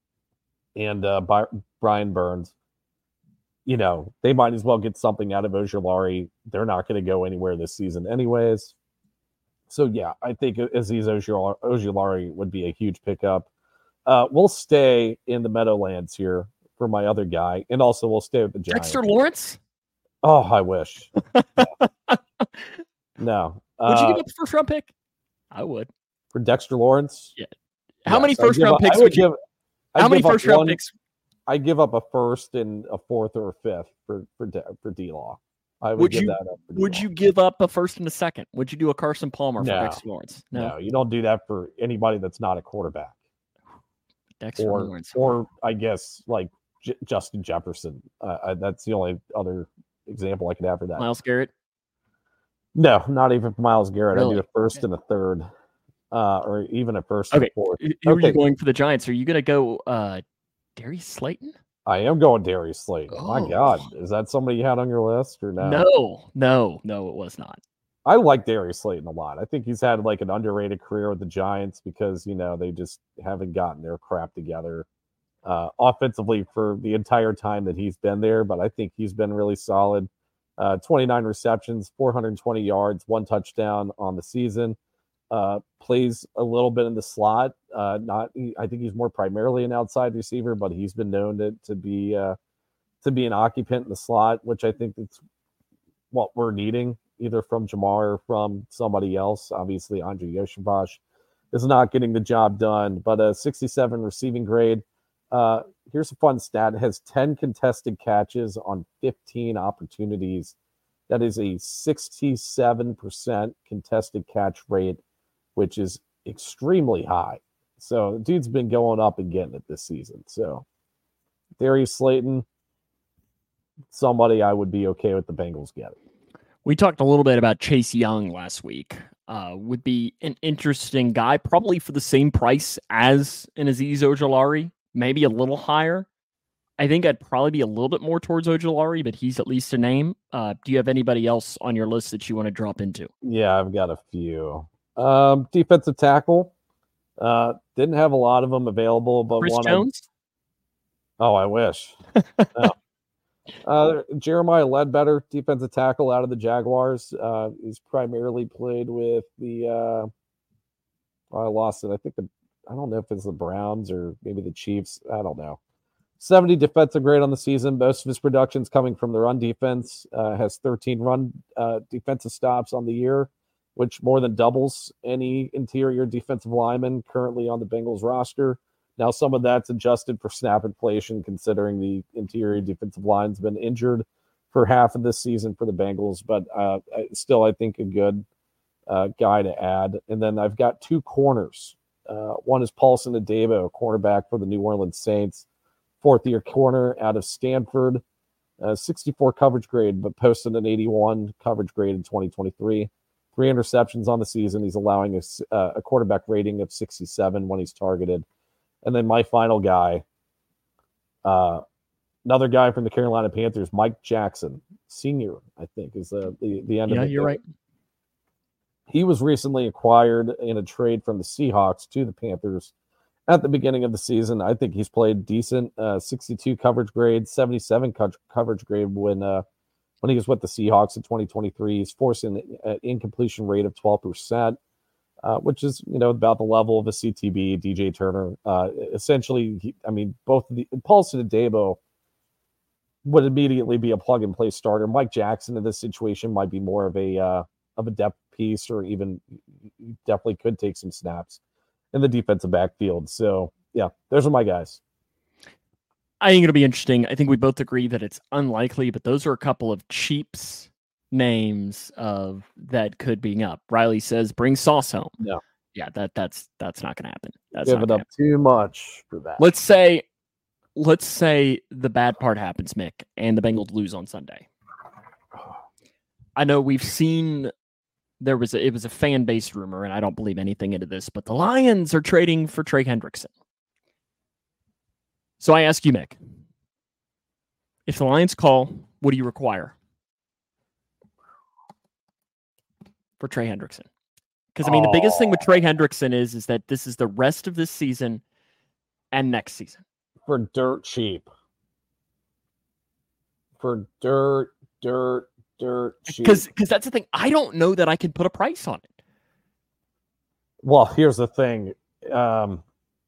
and uh, By- Brian Burns. You know, they might as well get something out of Ojulari. They're not going to go anywhere this season anyways. So, yeah, I think Azeez Ojulari, Ojulari would be a huge pickup. Uh, we'll stay in the Meadowlands here for my other guy, and also we'll stay with the Giants. Dexter Lawrence? Oh, I wish. No. no. Would you Uh, give up a first round pick? I would. for Dexter Lawrence? Yeah. How Yes, many I first give round up- picks I would you? give? I How many give up first round one- picks? I give up a first and a fourth or a fifth for for D- for D-Law. I would, Would give you- that up. For Would D-Law. you give up a first and a second? Would you do a Carson Palmer No. for Dexter Lawrence? No, you don't do that for anybody that's not a quarterback, Dexter or Lawrence. or I guess like J- Justin Jefferson. Uh, I, that's the only other example I could have for that. Myles Garrett. No, not even for Myles Garrett. I Really? do a first Okay. and a third, uh, or even a first and Okay. a fourth. Who who are Okay. you going for the Giants? Are you going to go uh, Darius Slayton? I am going Darius Slayton. My Oh. God, is that somebody you had on your list or no? No, no, no, it was not. I like Darius Slayton a lot. I think he's had like an underrated career with the Giants because, you know, they just haven't gotten their crap together uh, offensively for the entire time that he's been there. But I think he's been really solid. Uh, twenty-nine receptions, four hundred twenty yards, one touchdown on the season. Uh, plays a little bit in the slot. Uh, not, I think he's more primarily an outside receiver, but he's been known to to be uh, to be an occupant in the slot, which I think that's what we're needing, either from Jamar or from somebody else. Obviously, Andre Yoshibash is not getting the job done, but a sixty-seven receiving grade. Uh, here's a fun stat: it has ten contested catches on fifteen opportunities. That is a sixty-seven percent contested catch rate, which is extremely high. So the dude's been going up and getting it this season. So Darius Slayton, somebody I would be okay with the Bengals getting. We talked a little bit about Chase Young last week. Uh, would be an interesting guy, probably for the same price as an Azeez Ojulari, maybe a little higher. I think I'd probably be a little bit more towards Ojulari, but he's at least a name. Uh, do you have anybody else on your list that you want to drop into? Yeah, I've got a few. Um, defensive tackle. Uh, didn't have a lot of them available, but Chris one I- Jones? oh, I wish. No. Uh, Jeremiah Ledbetter, defensive tackle out of the Jaguars. Uh, he's primarily played with the. Uh, I lost it. I think the. I don't know if it's the Browns or maybe the Chiefs. I don't know. seventy defensive grade on the season. Most of his production's coming from the run defense. Uh, has thirteen run uh, defensive stops on the year, which more than doubles any interior defensive lineman currently on the Bengals roster. Now, some of that's adjusted for snap inflation, considering the interior defensive line's been injured for half of this season for the Bengals, but uh, still, I think a good uh, guy to add. And then I've got two corners. Uh, one is Paulson Adebo, cornerback for the New Orleans Saints, fourth-year corner out of Stanford, uh, sixty-four coverage grade, but posted an eighty-one coverage grade in twenty twenty-three. three interceptions on the season. He's allowing a, uh, a quarterback rating of sixty-seven when he's targeted. And then my final guy, uh, another guy from the Carolina Panthers, Mike Jackson, senior, I think, is the the, the end Yeah, of the you're game. right. He was recently acquired in a trade from the Seahawks to the Panthers at the beginning of the season. I think he's played decent, uh, sixty-two coverage grade, seventy-seven co- coverage grade when uh, when he was with the Seahawks in twenty twenty-three. He's forcing an incompletion rate of twelve percent, uh, which is, you know, about the level of a C T B, D J Turner. Uh, essentially, he, I mean, both of the Paulson and Debo would immediately be a plug and play starter. Mike Jackson in this situation might be more of a uh, of a depth piece, or even definitely could take some snaps in the defensive backfield. So yeah, those are my guys. I think it'll be interesting. I think we both agree that it's unlikely, but those are a couple of cheaps names of that could be up. Riley says, "Bring Sauce home." No, yeah, that that's that's not going to happen. That's giving up too much for that. Let's say, let's say the bad part happens, Mick, and the Bengals lose on Sunday. I know we've seen there was a, it was a fan base rumor, and I don't believe anything into this, but the Lions are trading for Trey Hendrickson. So I ask you, Mick, if the Lions call, what do you require for Trey Hendrickson? Because, I mean, the biggest thing with Trey Hendrickson is, is that this is the rest of this season and next season. For dirt cheap. For dirt, dirt, dirt cheap. Because that's the thing. I don't know that I can put a price on it. Well, here's the thing. Um,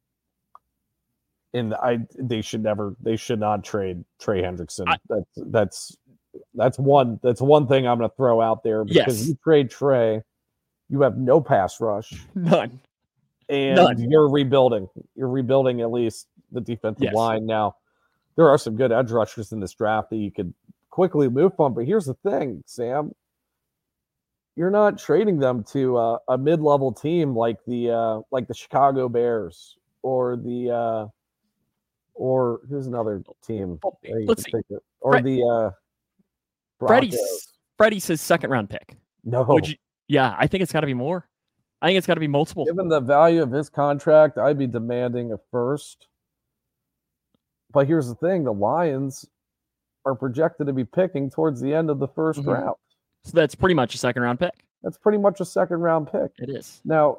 and I they should never they should not trade Trey Hendrickson. I, that's that's that's one that's one thing I'm going to throw out there, because yes. you trade Trey, you have no pass rush, none, and none. You're rebuilding. You're rebuilding at least the defensive yes. line. Now, there are some good edge rushers in this draft that you could quickly move from, but here's the thing, Sam. You're not trading them to uh, a mid-level team like the uh, like the Chicago Bears or the uh, or who's another team? Let's see. Of, or Fred, the uh, Freddie. Freddie says second round pick. No, Would you, yeah, I think it's got to be more. I think it's got to be multiple. Given the value of his contract, I'd be demanding a first. But here's the thing: the Lions are projected to be picking towards the end of the first mm-hmm. round. So that's pretty much a second round pick. That's pretty much a second round pick. It is. Now,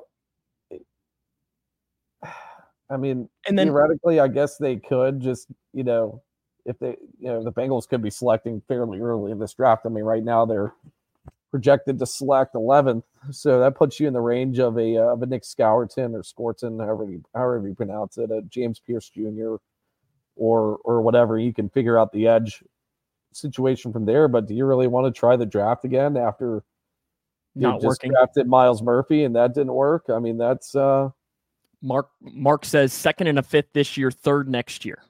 I mean, and then, theoretically, I guess they could just, you know, if they, you know, the Bengals could be selecting fairly early in this draft. I mean, right now they're projected to select eleventh. So that puts you in the range of a, uh, of a Nick Scourton or Scorton, however you, however you pronounce it, a James Pierce Junior or, or whatever. You can figure out the edge situation from there. But do you really want to try the draft again after you not just working? Drafted Miles Murphy and that didn't work? I mean, that's uh Mark Mark says second and a fifth this year, third next year.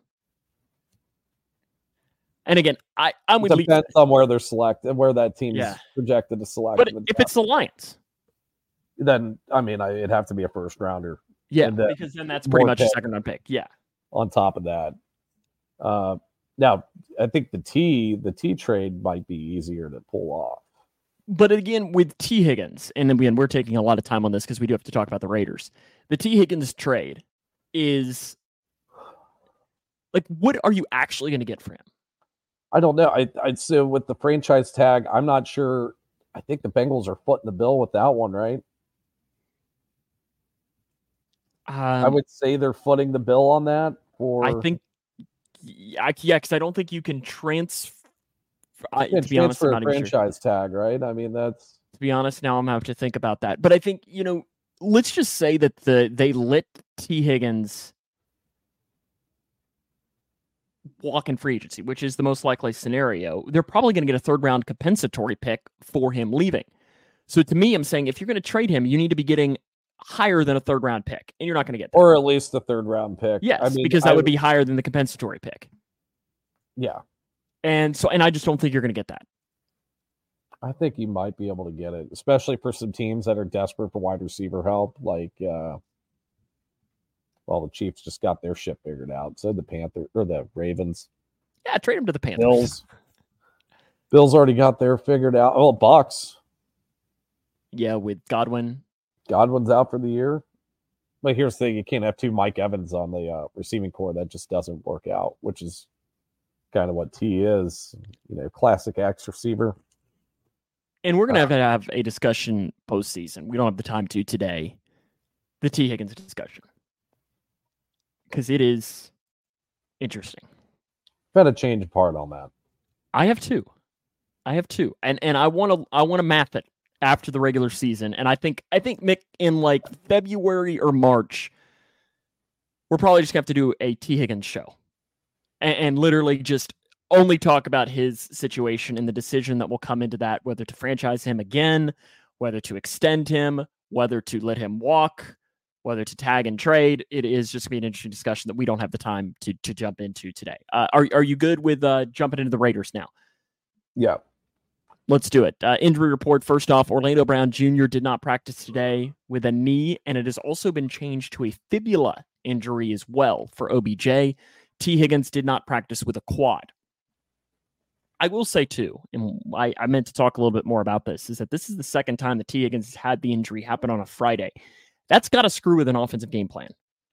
And again, I I'm with depends on where they're selected, where that team's yeah. projected to select. But if it's the Lions, then I mean, I, it'd have to be a first rounder. Yeah, then because then that's pretty much pick. a second round pick. Yeah. On top of that, uh, now I think the T the T trade might be easier to pull off. But again, with T Higgins, and again, we're taking a lot of time on this because we do have to talk about the Raiders. The T Higgins trade is like, what are you actually going to get for him? I don't know. I, I'd say with the franchise tag, I'm not sure. I think the Bengals are footing the bill with that one, right? Um, I would say they're footing the bill on that. For I think, yeah, because I don't think you can transfer. I, to be honest, I'm not a franchise sure. tag, right? I mean, that's to be honest. Now I'm gonna have to think about that. But I think, you know, let's just say that the they let T Higgins walk in free agency, which is the most likely scenario. They're probably going to get a third round compensatory pick for him leaving. So to me, I'm saying if you're going to trade him, you need to be getting higher than a third round pick, and you're not going to get that. Or at least the third round pick. Yes, I mean, because that I, would be higher than the compensatory pick. Yeah. And so, and I just don't think you're going to get that. I think you might be able to get it, especially for some teams that are desperate for wide receiver help. Like, uh, well, the Chiefs just got their shit figured out. So the Panthers or the Ravens. Yeah, trade them to the Panthers. Bills. Bills already got their figured out. Oh, Bucks. Yeah, with Godwin. Godwin's out for the year. But here's the thing, you can't have two Mike Evans on the uh, receiving core. That just doesn't work out, which is kind of what T is, you know, classic X receiver. And we're going to have to have a discussion postseason. We don't have the time to today. The T. Higgins discussion. Because it is interesting. Got to change part on that. I have two. I have two. And and I want to I want to math it after the regular season. And I think I think Mick, in like February or March, we're probably just going to have to do a T. Higgins show. And, and literally just only talk about his situation and the decision that will come into that, whether to franchise him again, whether to extend him, whether to let him walk, whether to tag and trade. It is just going to be an interesting discussion that we don't have the time to to jump into today. Uh, are, are you good with uh, jumping into the Raiders now? Yeah. Let's do it. Uh, injury report. First off, Orlando Brown Junior did not practice today with a knee, and it has also been changed to a fibula injury as well for O B J. T. Higgins did not practice with a quad. I will say, too, and I, I meant to talk a little bit more about this, is that this is the second time that T. Higgins has had the injury happen on a Friday. That's got to screw with an offensive game plan.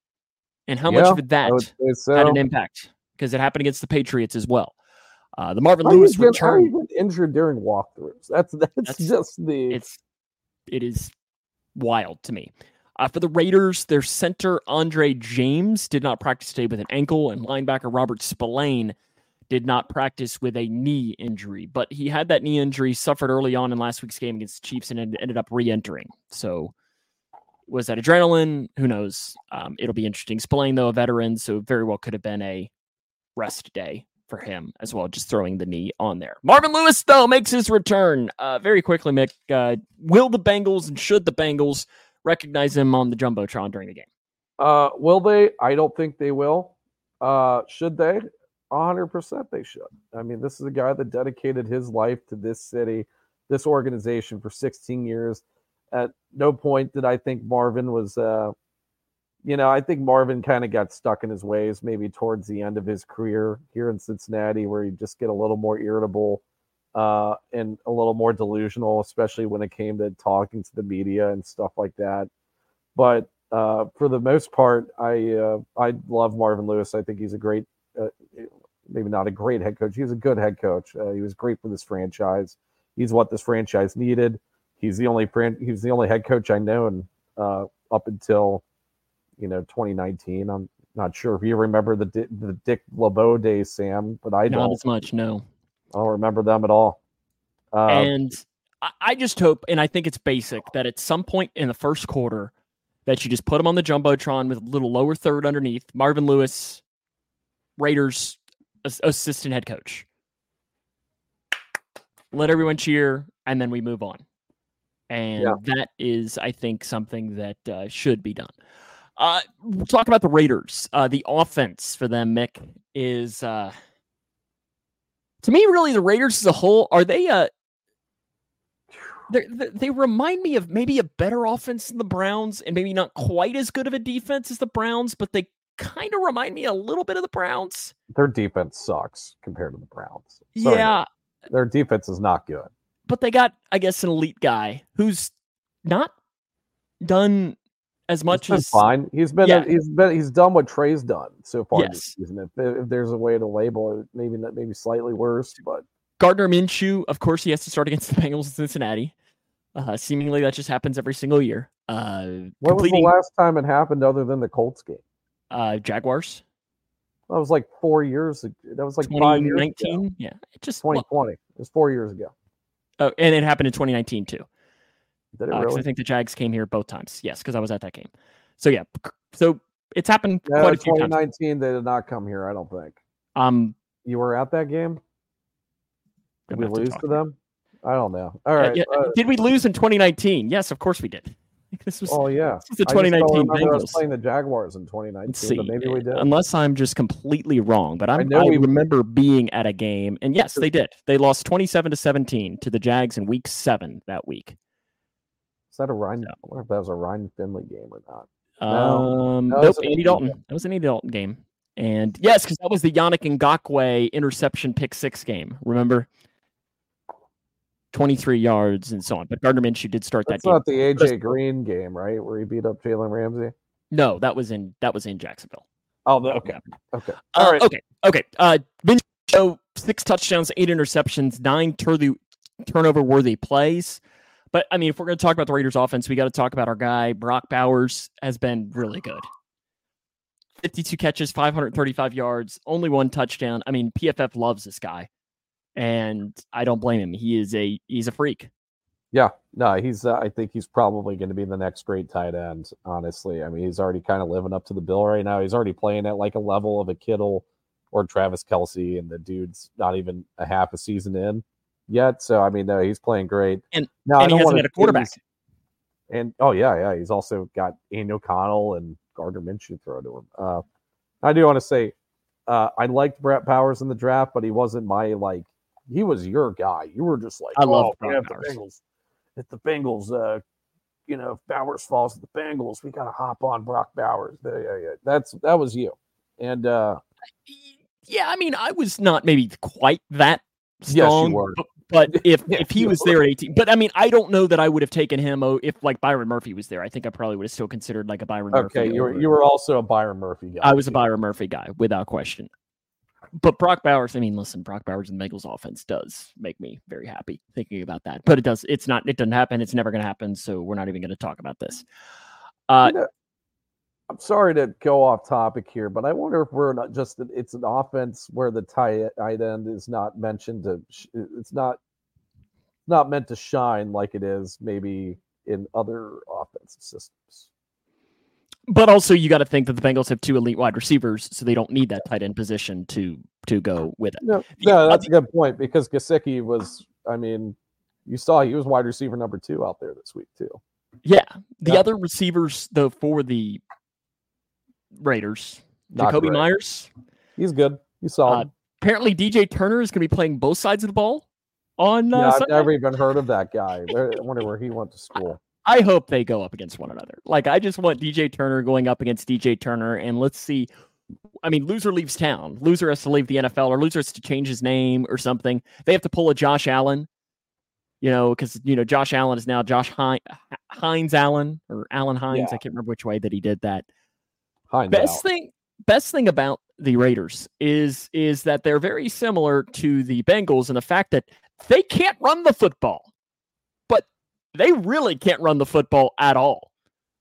And how Yeah, much of that so. had an impact? Because it happened against the Patriots as well. Uh, the Marvin How Lewis you get, how return. you get injured during walkthroughs? That's that's, That's- just the. It's it is wild to me. Uh, for the Raiders, their center Andre James did not practice today with an ankle, and linebacker Robert Spillane did not practice with a knee injury. But he had that knee injury, suffered early on in last week's game against the Chiefs, and ended up re-entering. So was that adrenaline? Who knows? Um, it'll be interesting. Spillane, though, a veteran, so very well could have been a rest day for him as well, just throwing the knee on there. Marvin Lewis, though, makes his return. Uh, very quickly, Mick, uh, will the Bengals and should the Bengals recognize him on the Jumbotron during the game? Uh, will they? I don't think they will. Uh, should they? one hundred percent they should. I mean, this is a guy that dedicated his life to this city, this organization for sixteen years. At no point did I think Marvin was, uh, you know, I think Marvin kind of got stuck in his ways maybe towards the end of his career here in Cincinnati, where he'd just get a little more irritable uh, and a little more delusional, especially when it came to talking to the media and stuff like that. But uh, for the most part, I uh, I love Marvin Lewis. I think he's a great, uh, maybe not a great head coach. He's a good head coach. Uh, he was great for this franchise. He's what this franchise needed. He's the only fran- he's the only head coach I know, and uh, up until you know twenty nineteen. I'm not sure if you remember the Di- the Dick LeBeau days, Sam, but I Not don't. as much, no. I don't remember them at all. Uh, And I, I just hope, and I think it's basic, that at some point in the first quarter, that you just put him on the Jumbotron with a little lower third underneath. Marvin Lewis, Raiders as- assistant head coach. Let everyone cheer, and then we move on. And Yeah. that is, I think, something that uh, should be done. Uh, we'll talk about the Raiders. Uh, the offense for them, Mick, is, uh, to me, really, the Raiders as a whole, are they uh, they they remind me of maybe a better offense than the Browns, and maybe not quite as good of a defense as the Browns, but they kind of remind me a little bit of the Browns. their defense sucks compared to the Browns. Sorry, Yeah, their defense is not good. but they got, I guess, an elite guy who's not done as much He's been as fine. He's been Yeah. he's been he's done what Trey's done so far Yes. this season. If, if there's a way to label it, maybe not, maybe slightly worse, but Gardner Minshew. Of course, he has to start against the Bengals in Cincinnati. Uh, seemingly, that just happens every single year. Uh, when was the completing last time it happened other than the Colts game? uh, Jaguars, That was like four years. ag- That was like five twenty years ago. nineteen. Yeah, it just twenty twenty. It was four years ago. oh, and it happened in twenty nineteen too. Did it Uh, 'cause really? I think the Jags came here both times. Yes, because I was at that game. So yeah, c- so it's happened No, quite a few twenty times. nineteen. They did not come here. I don't think. Um, You were at that game. Did I'm we gonna have to lose talk to here. them? I don't know. All uh, right. yeah, uh, did we lose in twenty nineteen? Yes, of course we did. This was oh yeah. this was the I just twenty don't nineteen remember us Bengals. playing the Jaguars in twenty nineteen. Let's see. But maybe we did. Unless I'm just completely wrong, but I'm, I, know we- remember being at a game, and yes, they did. They lost twenty-seven to seventeen to the Jags in Week Seven that week. Is that a Ryan? I wonder if that was a Ryan Finley game or not. No. Um, No, nope, it's an Andy Andy Dalton. game. That was an Andy Dalton game, and yes, because that was the Yannick Ngakoue interception pick six game. Remember? twenty-three yards, and so on. But Gardner Minshew did start That's that game. not the A J Green game, right? Where he beat up Jalen Ramsey. No, that was in that was in Jacksonville. Oh, the, okay, okay, all uh, right, okay, okay. Uh, Minshew, six touchdowns, eight interceptions, nine turly, turnover-worthy plays. But I mean, if we're going to talk about the Raiders' offense, we got to talk about our guy Brock Bowers. Has been really good. fifty-two catches, five hundred thirty-five yards, only one touchdown. I mean, P F F loves this guy, and I don't blame him. He is a he's a freak. Yeah, no, he's. Uh, I think he's probably going to be the next great tight end. Honestly, I mean, he's already kind of living up to the bill right now. He's already playing at like a level of a Kittle or Travis Kelce, and the dude's not even a half a season in yet. So I mean, no, he's playing great. And now, and he hasn't had a quarterback. And oh yeah, yeah, he's also got Aiden O'Connell and Gardner Minshew throw to him. Uh, I do want to say, uh, I liked Brett Powers in the draft, but he wasn't my like. He was your guy. You were just like, I love oh, Brock man, Bowers. the Bengals. If the Bengals, uh, you know, if Bowers falls to the Bengals, we gotta hop on Brock Bowers. Yeah, yeah, yeah. That's that was you. And uh, yeah, I mean, I was not maybe quite that strong. Yes, you were. But, but if Yes, if he you was were. there at eighteen, but I mean, I don't know that I would have taken him. Oh, if like Byron Murphy was there, I think I probably would have still considered like a Byron Murphy. okay, you were over- you were also a Byron Murphy guy. I was a too. Byron Murphy guy without question. But Brock Bowers, I mean, listen, Brock Bowers and the Bengals offense does make me very happy thinking about that. But it does, it's not, it doesn't happen. It's never going to happen. So we're not even going to talk about this. Uh, You know, I'm sorry to go off topic here, but I wonder if we're not just it's an offense where the tight tight end is not mentioned to sh- it's not not meant to shine like it is maybe in other offensive systems. But also, you got to think that the Bengals have two elite wide receivers, so they don't need that tight end position to to go with it. No, The no, that's other- a good point because Gesicki was. I mean, you saw he was wide receiver number two out there this week too. Yeah, the Yeah. other receivers though for the Raiders, Not Jacoby great. Myers. He's good. He's solid. Uh, apparently, D J Turner is going to be playing both sides of the ball on. Uh, yeah, I've Sunday. never even heard of that guy. Where- I wonder where he went to school. I hope they go up against one another. Like, I just want D J Turner going up against D J Turner, and let's see. I mean, loser leaves town. Loser has to leave the N F L, or loser has to change his name or something. They have to pull a Josh Allen, you know, because, you know, Josh Allen is now Josh Hines, Hines Allen, or Allen Hines. Yeah. I can't remember which way that he did that. Hines Best out. thing, best thing about the Raiders is is that they're very similar to the Bengals in the fact that they can't run the football, but they really can't run the football at all.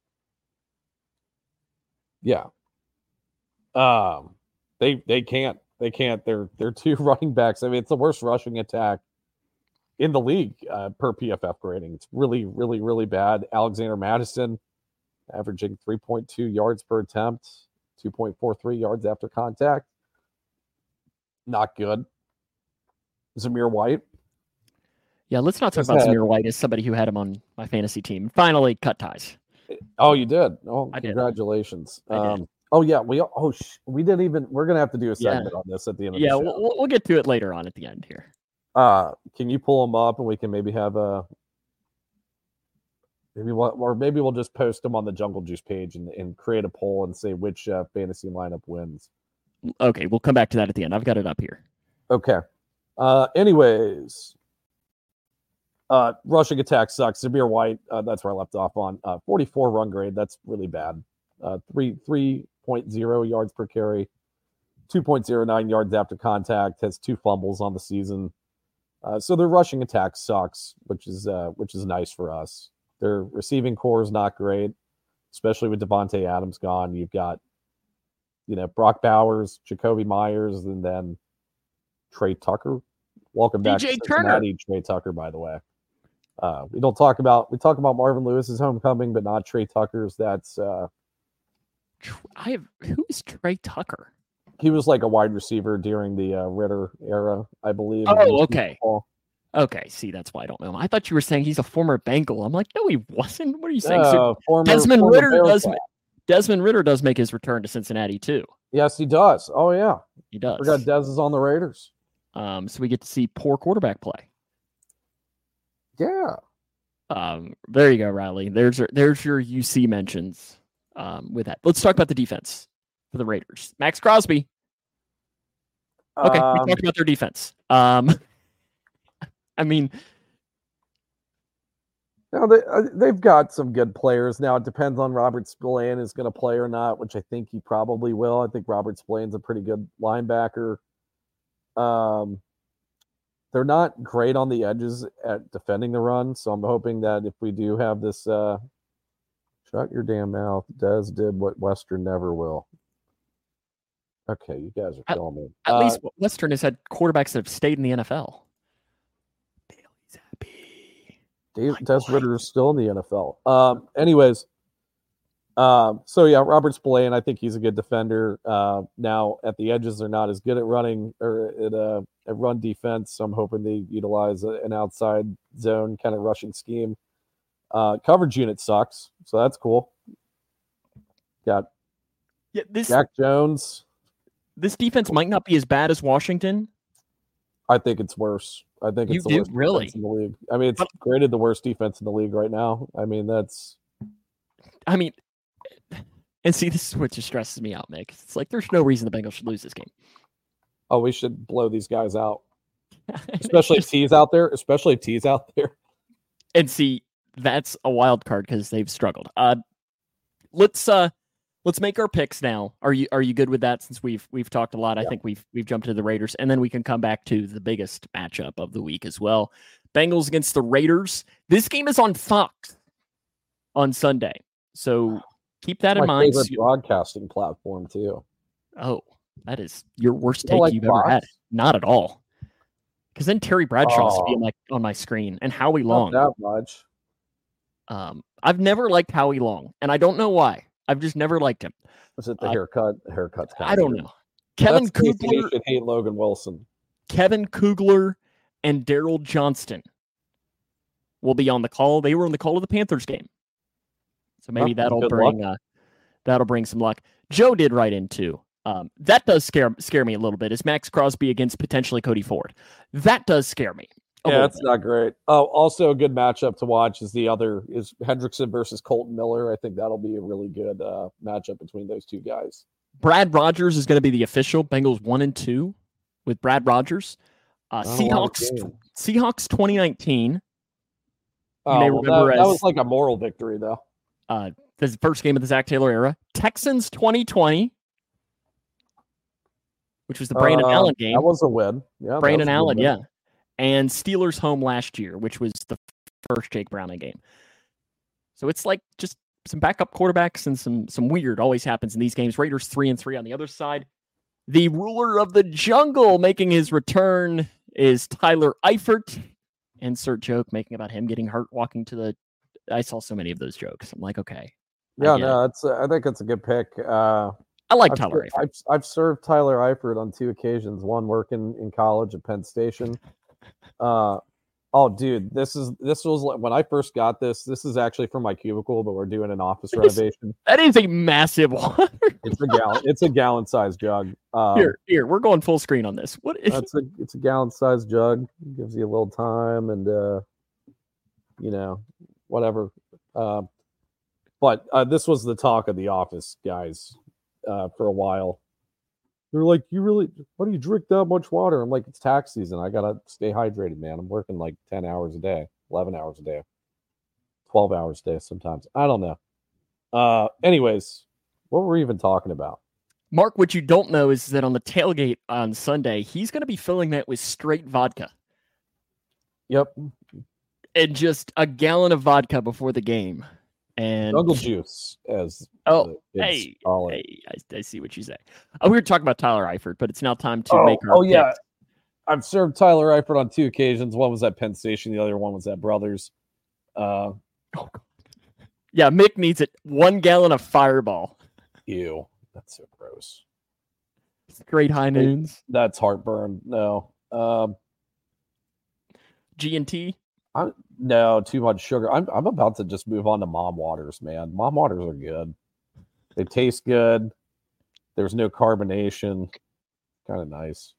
Yeah. Um, they they can't they can't. They're they're two running backs. I mean, it's the worst rushing attack in the league uh, per P F F grading. It's really really really bad. Alexander Madison averaging three point two yards per attempt, two point four three yards after contact. Not good. Zamir White. Yeah, let's not talk Just about had- Zamir White as somebody who had him on my fantasy team. Finally cut ties. Oh, you did. Oh, I did. congratulations. I did. Um, oh yeah, we oh sh- we didn't even. We're gonna have to do a Yeah. segment on this at the end of Yeah, the show. we'll, we'll- we'll get to it later on at the end here. Uh, can you pull them up and we can maybe have a maybe we'll, or maybe we'll just post them on the Jungle Juice page and, and create a poll and say which uh, fantasy lineup wins. Okay, we'll come back to that at the end. I've got it up here. Okay. Uh, anyways, uh, rushing attack sucks. Zamir White, uh, that's where I left off on. Uh, forty-four run grade, that's really bad. Uh, three three point zero yards per carry, two point zero nine yards after contact. Has two fumbles on the season. Uh, so their rushing attack sucks, which is uh, which is nice for us. Their receiving core is not great, especially with Devontae Adams gone. You've got, you know, Brock Bowers, Jacoby Myers, and then Trey Tucker. Welcome back D J to Turner. Cincinnati, Trey Tucker, by the way. Uh, we don't talk about we talk about Marvin Lewis's homecoming, but not Trey Tucker's. That's uh, Tr- I have who is Trey Tucker? he was like a wide receiver during the uh, Ritter era, I believe. Oh, okay. Football. Okay, see, that's why I don't know him. I thought you were saying he's a former Bengal. I'm like, no, he wasn't. What are you saying? So Uh, former, Desmond former Ritter Bears does. guy. ma- Desmond Ritter does make his return to Cincinnati too. Yes, he does. Oh yeah, He does. forgot Dez is on the Raiders. Um, so we get to see poor quarterback play. Yeah. Um, there you go, Riley. There's your, there's your U C mentions. Um, with that, let's talk about the defense for the Raiders. Max Crosby. Okay, Um, we talked about their defense. Um, I mean, Now they uh, they've got some good players. Now it depends on Robert Spillane is going to play or not, which I think he probably will. I think Robert Spillane's a pretty good linebacker. Um, they're not great on the edges at defending the run, so I'm hoping that if we do have this, uh, shut your damn mouth. Des did what Western never will. Okay, you guys are At, killing me. at uh, least Western has had quarterbacks that have stayed in the N F L. Bailey's happy. Dave, Des Ridder is still in the N F L. Um, anyways, um, so yeah, Robert Spillane, I think he's a good defender. Uh, now at the edges, they're not as good at running or at uh, at run defense. So I'm hoping they utilize a, an outside zone kind of rushing scheme. Uh, coverage unit sucks, so that's cool. Got Yeah, this Jack Jones. this defense might not be as bad as Washington. I think it's worse. I think You it's the do? worst Really? defense in the league. I mean, it's But- graded the worst defense in the league right now. I mean, that's I mean, and see, this is what just stresses me out, Mick. It's like there's no reason the Bengals should lose this game. oh, we should blow these guys out. Especially if T's out there. Especially if T's out there. And see, that's a wild card because they've struggled. Uh, let's uh, let's make our picks now. Are you are you good with that? Since we've we've talked a lot, I Yeah. think we've we've jumped to the Raiders, and then we can come back to the biggest matchup of the week as well. Bengals against the Raiders. This game is on Fox on Sunday, so keep that in My mind. favorite broadcasting platform too. Oh, that is your worst You don't take like you've ever had. Fox? Not at all. Because then Terry Bradshaw will be Oh. on my on my screen, and Howie Not Long. that much. Um, I've never liked Howie Long, and I don't know why. I've just never liked him. Was it the Uh, haircut? The haircut's kind I don't know. Kevin That's Casey, you Kugler, should hate Logan Wilson. Kevin Kugler, and Daryl Johnston will be on the call. They were on the call of the Panthers game, so maybe Huh, that'll good bring uh, that'll bring some luck. Joe did write in too. Um, that does scare scare me a little bit. Is Max Crosby against potentially Cody Ford? That does scare me. a Yeah, little it's bit. not great. Oh, also a good matchup to watch is the other is Hendrickson versus Colton Miller. I think that'll be a really good uh, matchup between those two guys. Brad Rogers is going to be the official Bengals one and two with Brad Rogers. Uh, Not a lot of Seahawks games. Seahawks twenty nineteen. Oh, may well, remember that, that as- was like a moral victory, though. Uh, this is the first game of the Zach Taylor era. Texans twenty twenty, which was the Brandon Uh, Allen game. That was a win. Yeah, that Brandon was a good Allen, win. yeah. And Steelers home last year, which was the first Jake Browning game. So it's like just some backup quarterbacks and some some weird always happens in these games. Raiders three and three on the other side. The ruler of the jungle making his return is Tyler Eifert. Insert joke making about him getting hurt walking to the. I saw so many of those jokes. I'm like, okay. I Yeah, get no, it's. Uh, I think it's a good pick. Uh, I like I've, Tyler ser- Eifert. I've I've served Tyler Eifert on two occasions. One working in college at Penn Station. Uh, oh, dude, this is this was like when I first got this. This is actually from my cubicle, but we're doing an office This- renovation. That is a massive one. It's a gallon. It's a gallon sized jug. Um, here, here, we're going full screen on this. What is It's a it's a gallon sized jug. Gives you a little time and uh, you know whatever. Uh, but uh, this was the talk of the office, guys, uh, for a while. They're like, "You really? Why do you drink that much water?" I'm like, "It's tax season. I gotta stay hydrated, man. I'm working like ten hours a day, eleven hours a day, twelve hours a day sometimes. I don't know." Uh, anyways, what were we even talking about? Mark? What you don't know is that on the tailgate on Sunday, he's going to be filling that with straight vodka Yep, and just a gallon of vodka before the game. And jungle juice, as oh, the kids hey, call it. hey, I, I see what you say. Uh, we were talking about Tyler Eifert, but it's now time to Oh, make our oh, yeah. picks. I've served Tyler Eifert on two occasions. One was at Penn Station. The other one was at Brothers. Uh, Yeah, Mick needs it. One gallon of Fireball. ew, that's so gross. Great high noons. That's heartburn. No, um, G and T. I, no, too much sugar. I'm I'm about to just move on to Mom Waters, man. Mom Waters are good. They taste good. There's no carbonation. Kind of nice.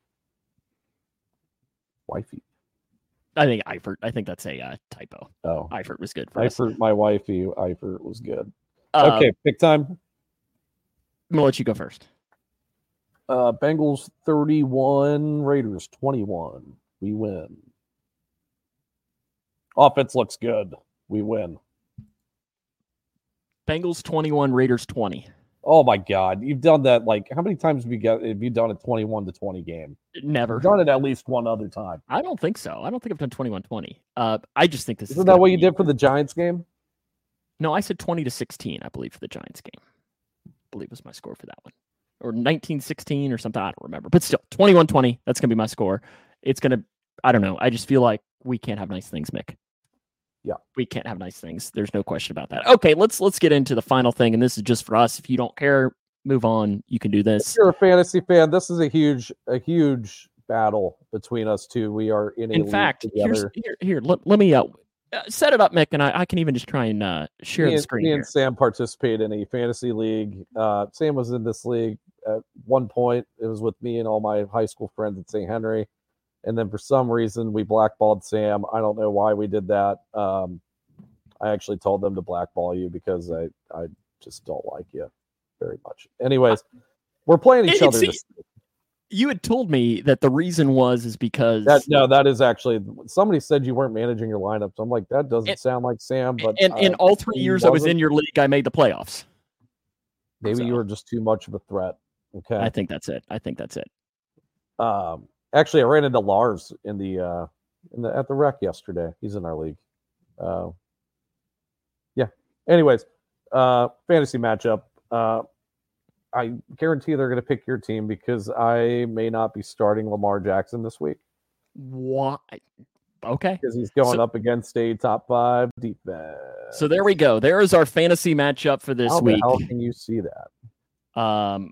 Wifey. I think Eifert. I think that's a uh, typo. Oh, Eifert was good for us. Eifert, my wifey. Eifert was good. Uh, Okay, pick time. I'm gonna let you go first. Uh, Bengals thirty-one, Raiders twenty-one. We win. Offense looks good. we win. Bengals twenty-one, Raiders twenty. Oh my God, you've done that. Like, how many times have you got? Have you done a twenty-one to twenty game? Never. You've done it at least one other time. I don't think so. I don't think I've done twenty-one twenty. Uh, I just think this Isn't is that what be... you did for the Giants game? No, I said twenty to sixteen, I believe, for the Giants game. I believe was my score for that one. Or nineteen sixteen or something. I don't remember. But still, twenty-one twenty. That's going to be my score. It's going to, I don't know. I just feel like we can't have nice things, Mick. Yeah. We can't have nice things. There's no question about that. Okay, let's let's get into the final thing. And this is just for us. If you don't care, move on. You can do this. If you're a fantasy fan, this is a huge, a huge battle between us two. We are in a In league fact, here's, together. here, here, let, let me uh, uh, set it up, Mick, and I, I can even just try and uh, share me the and, screen me here. and Sam participate in a fantasy league. Uh, Sam was in this league at one point. It was with me and all my high school friends at Saint Henry. And then for some reason, we blackballed Sam. I don't know why we did that. Um, I actually told them to blackball you because I, I just don't like you very much. Anyways, we're playing each It- other. see, This You had told me that the reason was is because that no, that is actually somebody said you weren't managing your lineups. I'm like, that doesn't And- sound like Sam. But in, in uh, all three he years I was wasn't. in your league, I made the playoffs. maybe so- you were just too much of a threat. Okay. I think that's it. I think that's it. Um, actually, I ran into Lars in the uh, in the at the rec yesterday. He's in our league. Uh, yeah. Anyways, uh, fantasy matchup. Uh, I guarantee they're going to pick your team because I may not be starting Lamar Jackson this week Why? Okay. because he's going So- up against a top five defense. So there we go. There is our fantasy matchup for this How the week. hell can you see that? Um,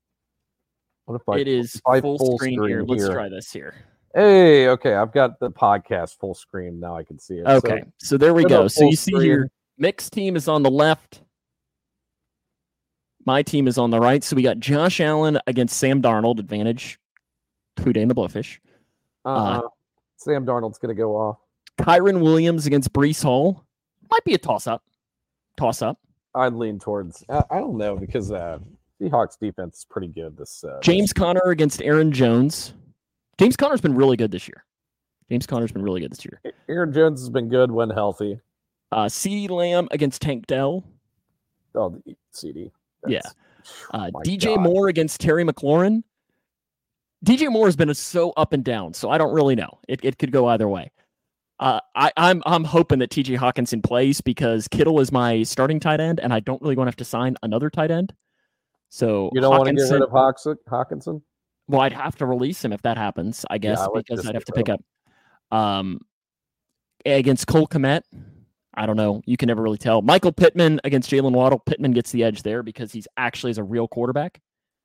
What if I? it is if I full, full screen, screen here. Let's here? try this here. Hey, okay, I've got the podcast full screen now. I can see it. So- Okay. So, there we put go. up So full you see screen. here, Mick's team is on the left. My team is on the right. So we got Josh Allen against Sam Darnold. Advantage. Houday and the Blowfish. uh-uh. Sam Darnold's going to go off. Kyron Williams against Brees Hall. Might be a toss up. Toss up. I'd lean towards. I, I don't know because uh, Seahawks defense is pretty good. This uh, James this- Conner against Aaron Jones. James Conner's been really good this year. James Conner's been really good this year. Aaron Jones has been good when healthy. Uh, CeeDee Lamb against Tank Dell. Oh, the C D. Yeah. That's- Uh, my D J God. Moore against Terry McLaurin. D J Moore has been so up and down, so I don't really know. It it could go either way. Uh, I, I'm I'm hoping that T J Hawkinson plays because Kittle is my starting tight end, and I don't really want to have to sign another tight end. So You don't want to get Hawkinson- rid of Hawks- Hawkinson? Well, I'd have to release him if that happens, I guess, I would because just I'd have to get pick rid up um against Cole Kmet. I don't know. You can never really tell. Michael Pittman against Jalen Waddle. Pittman gets the edge there because he's actually is a real quarterback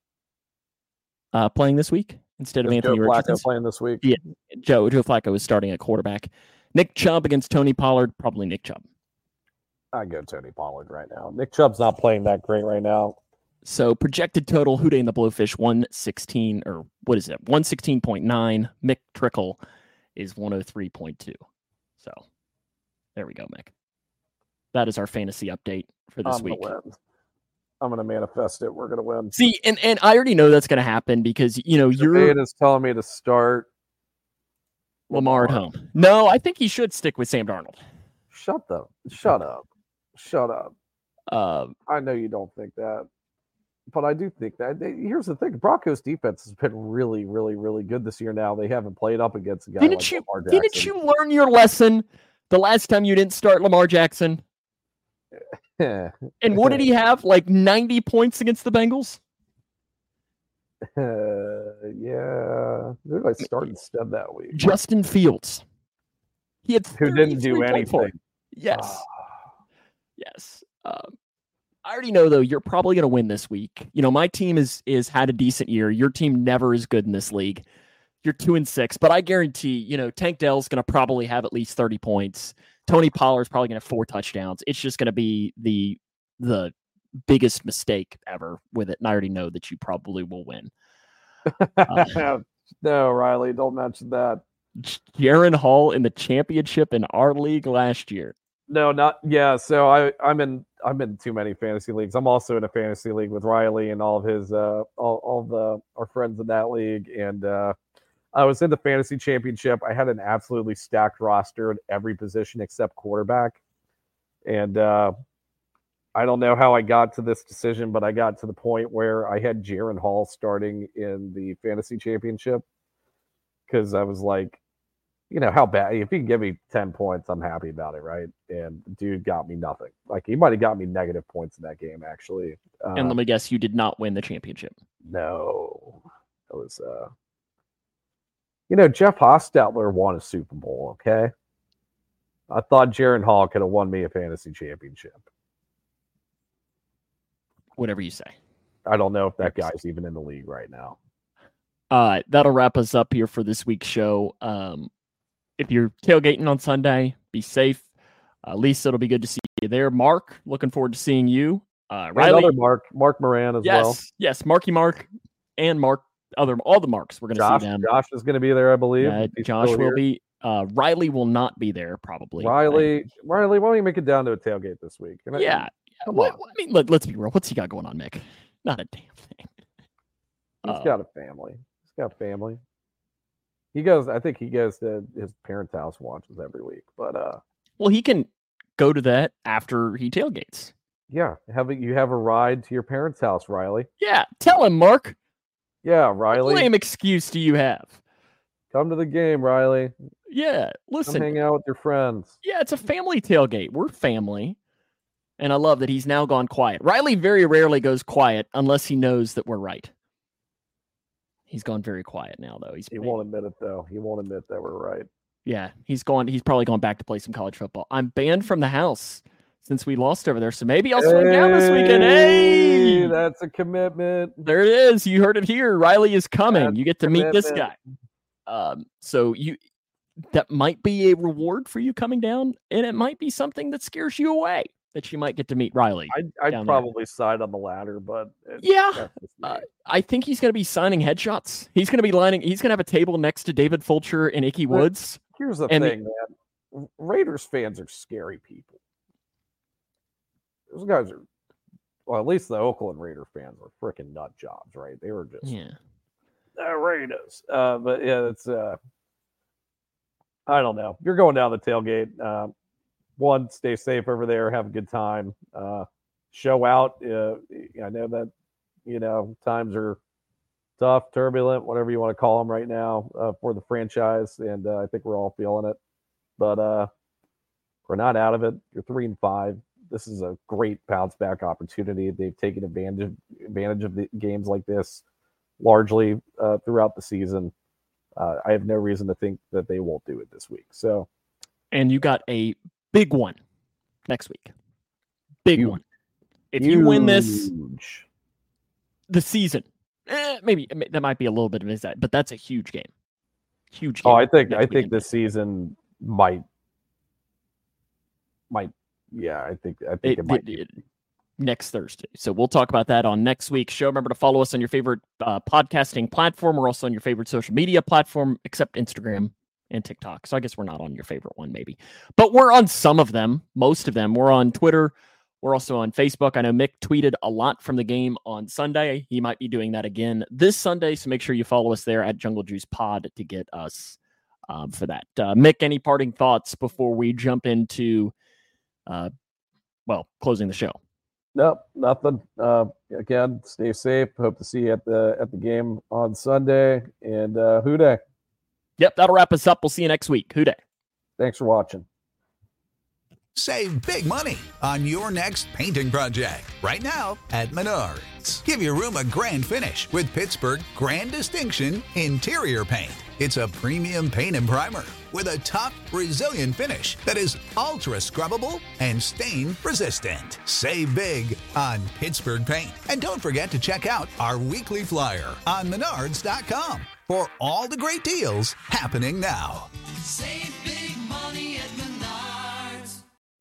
uh, playing this week instead of Is Anthony Joe Flacco Richardson. playing this week? Yeah. Joe Joe Flacco is starting at quarterback. Nick Chubb against Tony Pollard. Probably Nick Chubb. I go Tony Pollard right now. Nick Chubb's not playing that great right now. So projected total, Houday and the Blowfish, one sixteen, or what is it? one sixteen point nine. Mick Trickle is one oh three point two. So there we go, Mick. That is our fantasy update for this I'm week. gonna win. I'm gonna manifest it. We're gonna win. See, and, and I already know that's going to happen because, you know, you're Shanahan is telling me to start Lamar at home. No, I think he should stick with Sam Darnold. Shut the shut up. Shut up. Uh, I know you don't think that, but I do think that. They- Here's the thing: Broncos defense has been really, really, really good this year. Now they haven't played up against a guy didn't like you Lamar Jackson. didn't you learn your lesson the last time you didn't start Lamar Jackson? Yeah. And what did he have? Like ninety points against the Bengals? Uh, yeah. Who did I start instead that week? Justin Fields. He had Who didn't do thirty-three point four. anything. Yes. Ah. Yes. Um, I already know though you're probably going to win this week. You know, my team is is had a decent year. Your team never is good in this league. You're two and six, but I guarantee, you know, Tank Dell's going to probably have at least thirty points. Tony Pollard's probably going to have four touchdowns. It's just going to be the the biggest mistake ever with it, and I already know that you probably will win. Uh, No, Riley, don't mention that. Jaron Hall in the championship in our league last year. No, not yeah. So I, I'm in I'm in too many fantasy leagues. I'm also in a fantasy league with Riley and all of his uh all, all the our friends in that league. And uh I was in the fantasy championship. I had an absolutely stacked roster at every position except quarterback. And uh, I don't know how I got to this decision, but I got to the point where I had Jaren Hall starting in the fantasy championship because I was like, you know, how bad? If he can give me ten points, I'm happy about it, right? And the dude got me nothing. Like, he might have got me negative points in that game, actually. Uh, And let me guess, you did not win the championship. No. It was, uh, you know, Jeff Hostetler won a Super Bowl, okay? I thought Jaren Hall could have won me a fantasy championship. Whatever you say. I don't know if that guy's even in the league right now. Uh, that'll wrap us up here for this week's show. Um, if you're tailgating on Sunday, be safe. Uh, Lisa, it'll be good to see you there. Mark, looking forward to seeing you. Uh, Riley, Another Mark, Mark Moran as yes, well. Yes, Marky Mark and Mark, other all the Marks. We're going to see them. Josh is going to be there, I believe. Uh, Josh will be. Uh, Riley will not be there, probably. Riley, I, Riley, why don't you make it down to a tailgate this week? Can I, yeah. Come what, on. I mean, let, let's be real. What's he got going on, Mick? Not a damn thing. He's Uh, got a family. He's got a family. He goes, I think he goes to his parents' house, watches every week. But uh, well, he can go to that after he tailgates. yeah, have a, you have a ride to your parents' house, Riley. Yeah, tell him, Mark. Yeah, What Riley, lame excuse do you have? come to the game, Riley. Yeah, Come listen. hang out with your friends. Yeah, it's a family tailgate. We're family. And I love that he's now gone quiet. Riley very rarely goes quiet unless he knows that we're right. He's gone very quiet now, though. He's He won't admit it, though. He won't admit that we're right. Yeah, he's gone. He's probably gone back to play some college football. I'm banned from the house since we lost over there, so maybe I'll swing down this weekend. Hey, that's a commitment. there it is. You heard it here. Riley is coming. That's you get to meet this commitment. guy. Um, so you that might be a reward for you coming down, and it might be something that scares you away that you might get to meet Riley. I'd, I'd down there. probably side on the ladder, but it's, Yeah, that's just me. uh, I think he's going to be signing headshots. He's going to be lining. He's going to have a table next to David Fulcher and Icky But- Woods. Here's the and the- thing, man. Raiders fans are scary people. Those guys are, well, at least the Oakland Raider fans are freaking nut jobs, right? They were just Yeah. the Raiders. Uh, but yeah, it's uh, I don't know. You're going down the tailgate. Uh, one, stay safe over there. Have a good time. Uh, show out. Uh, I know that you know times are tough, turbulent, whatever you want to call them right now uh, for the franchise, and uh, I think we're all feeling it. But uh, we're not out of it. You're three and five. This is a great bounce back opportunity. They've taken advantage advantage of the games like this largely uh, throughout the season. Uh, I have no reason to think that they won't do it this week. So, And you got a big one next week. Big Huge. one. If you win this, huge. the season, eh, maybe that might be a little bit of that, but that's a huge game. Huge game. Oh, I think next I think weekend. this season might might yeah, I think I think It- it, might it- be. it- next Thursday. So we'll talk about that on next week's show. Remember to follow us on your favorite uh, podcasting platform. We're also on your favorite social media platform, except Instagram and TikTok. So I guess we're not on your favorite one, maybe. But we're on some of them, most of them. We're on Twitter. We're also on Facebook. I know Mick tweeted a lot from the game on Sunday. He might be doing that again this Sunday. So make sure you follow us there at Jungle Juice Pod to get us um, for that. Uh, Mick, any parting thoughts before we jump into, uh, well, closing the show? Nope, nothing. Uh, again, stay safe. Hope to see you at the at the game on Sunday. And uh, Who Dey. Yep, that'll wrap us up. We'll see you next week. Who Dey? Thanks for watching. Save big money on your next painting project right now at Menards. Give your room a grand finish with Pittsburgh Grand Distinction Interior Paint. It's a premium paint and primer with a tough, resilient finish that is ultra scrubbable and stain resistant. Save big on Pittsburgh Paint. And don't forget to check out our weekly flyer on menards dot com for all the great deals happening now. Save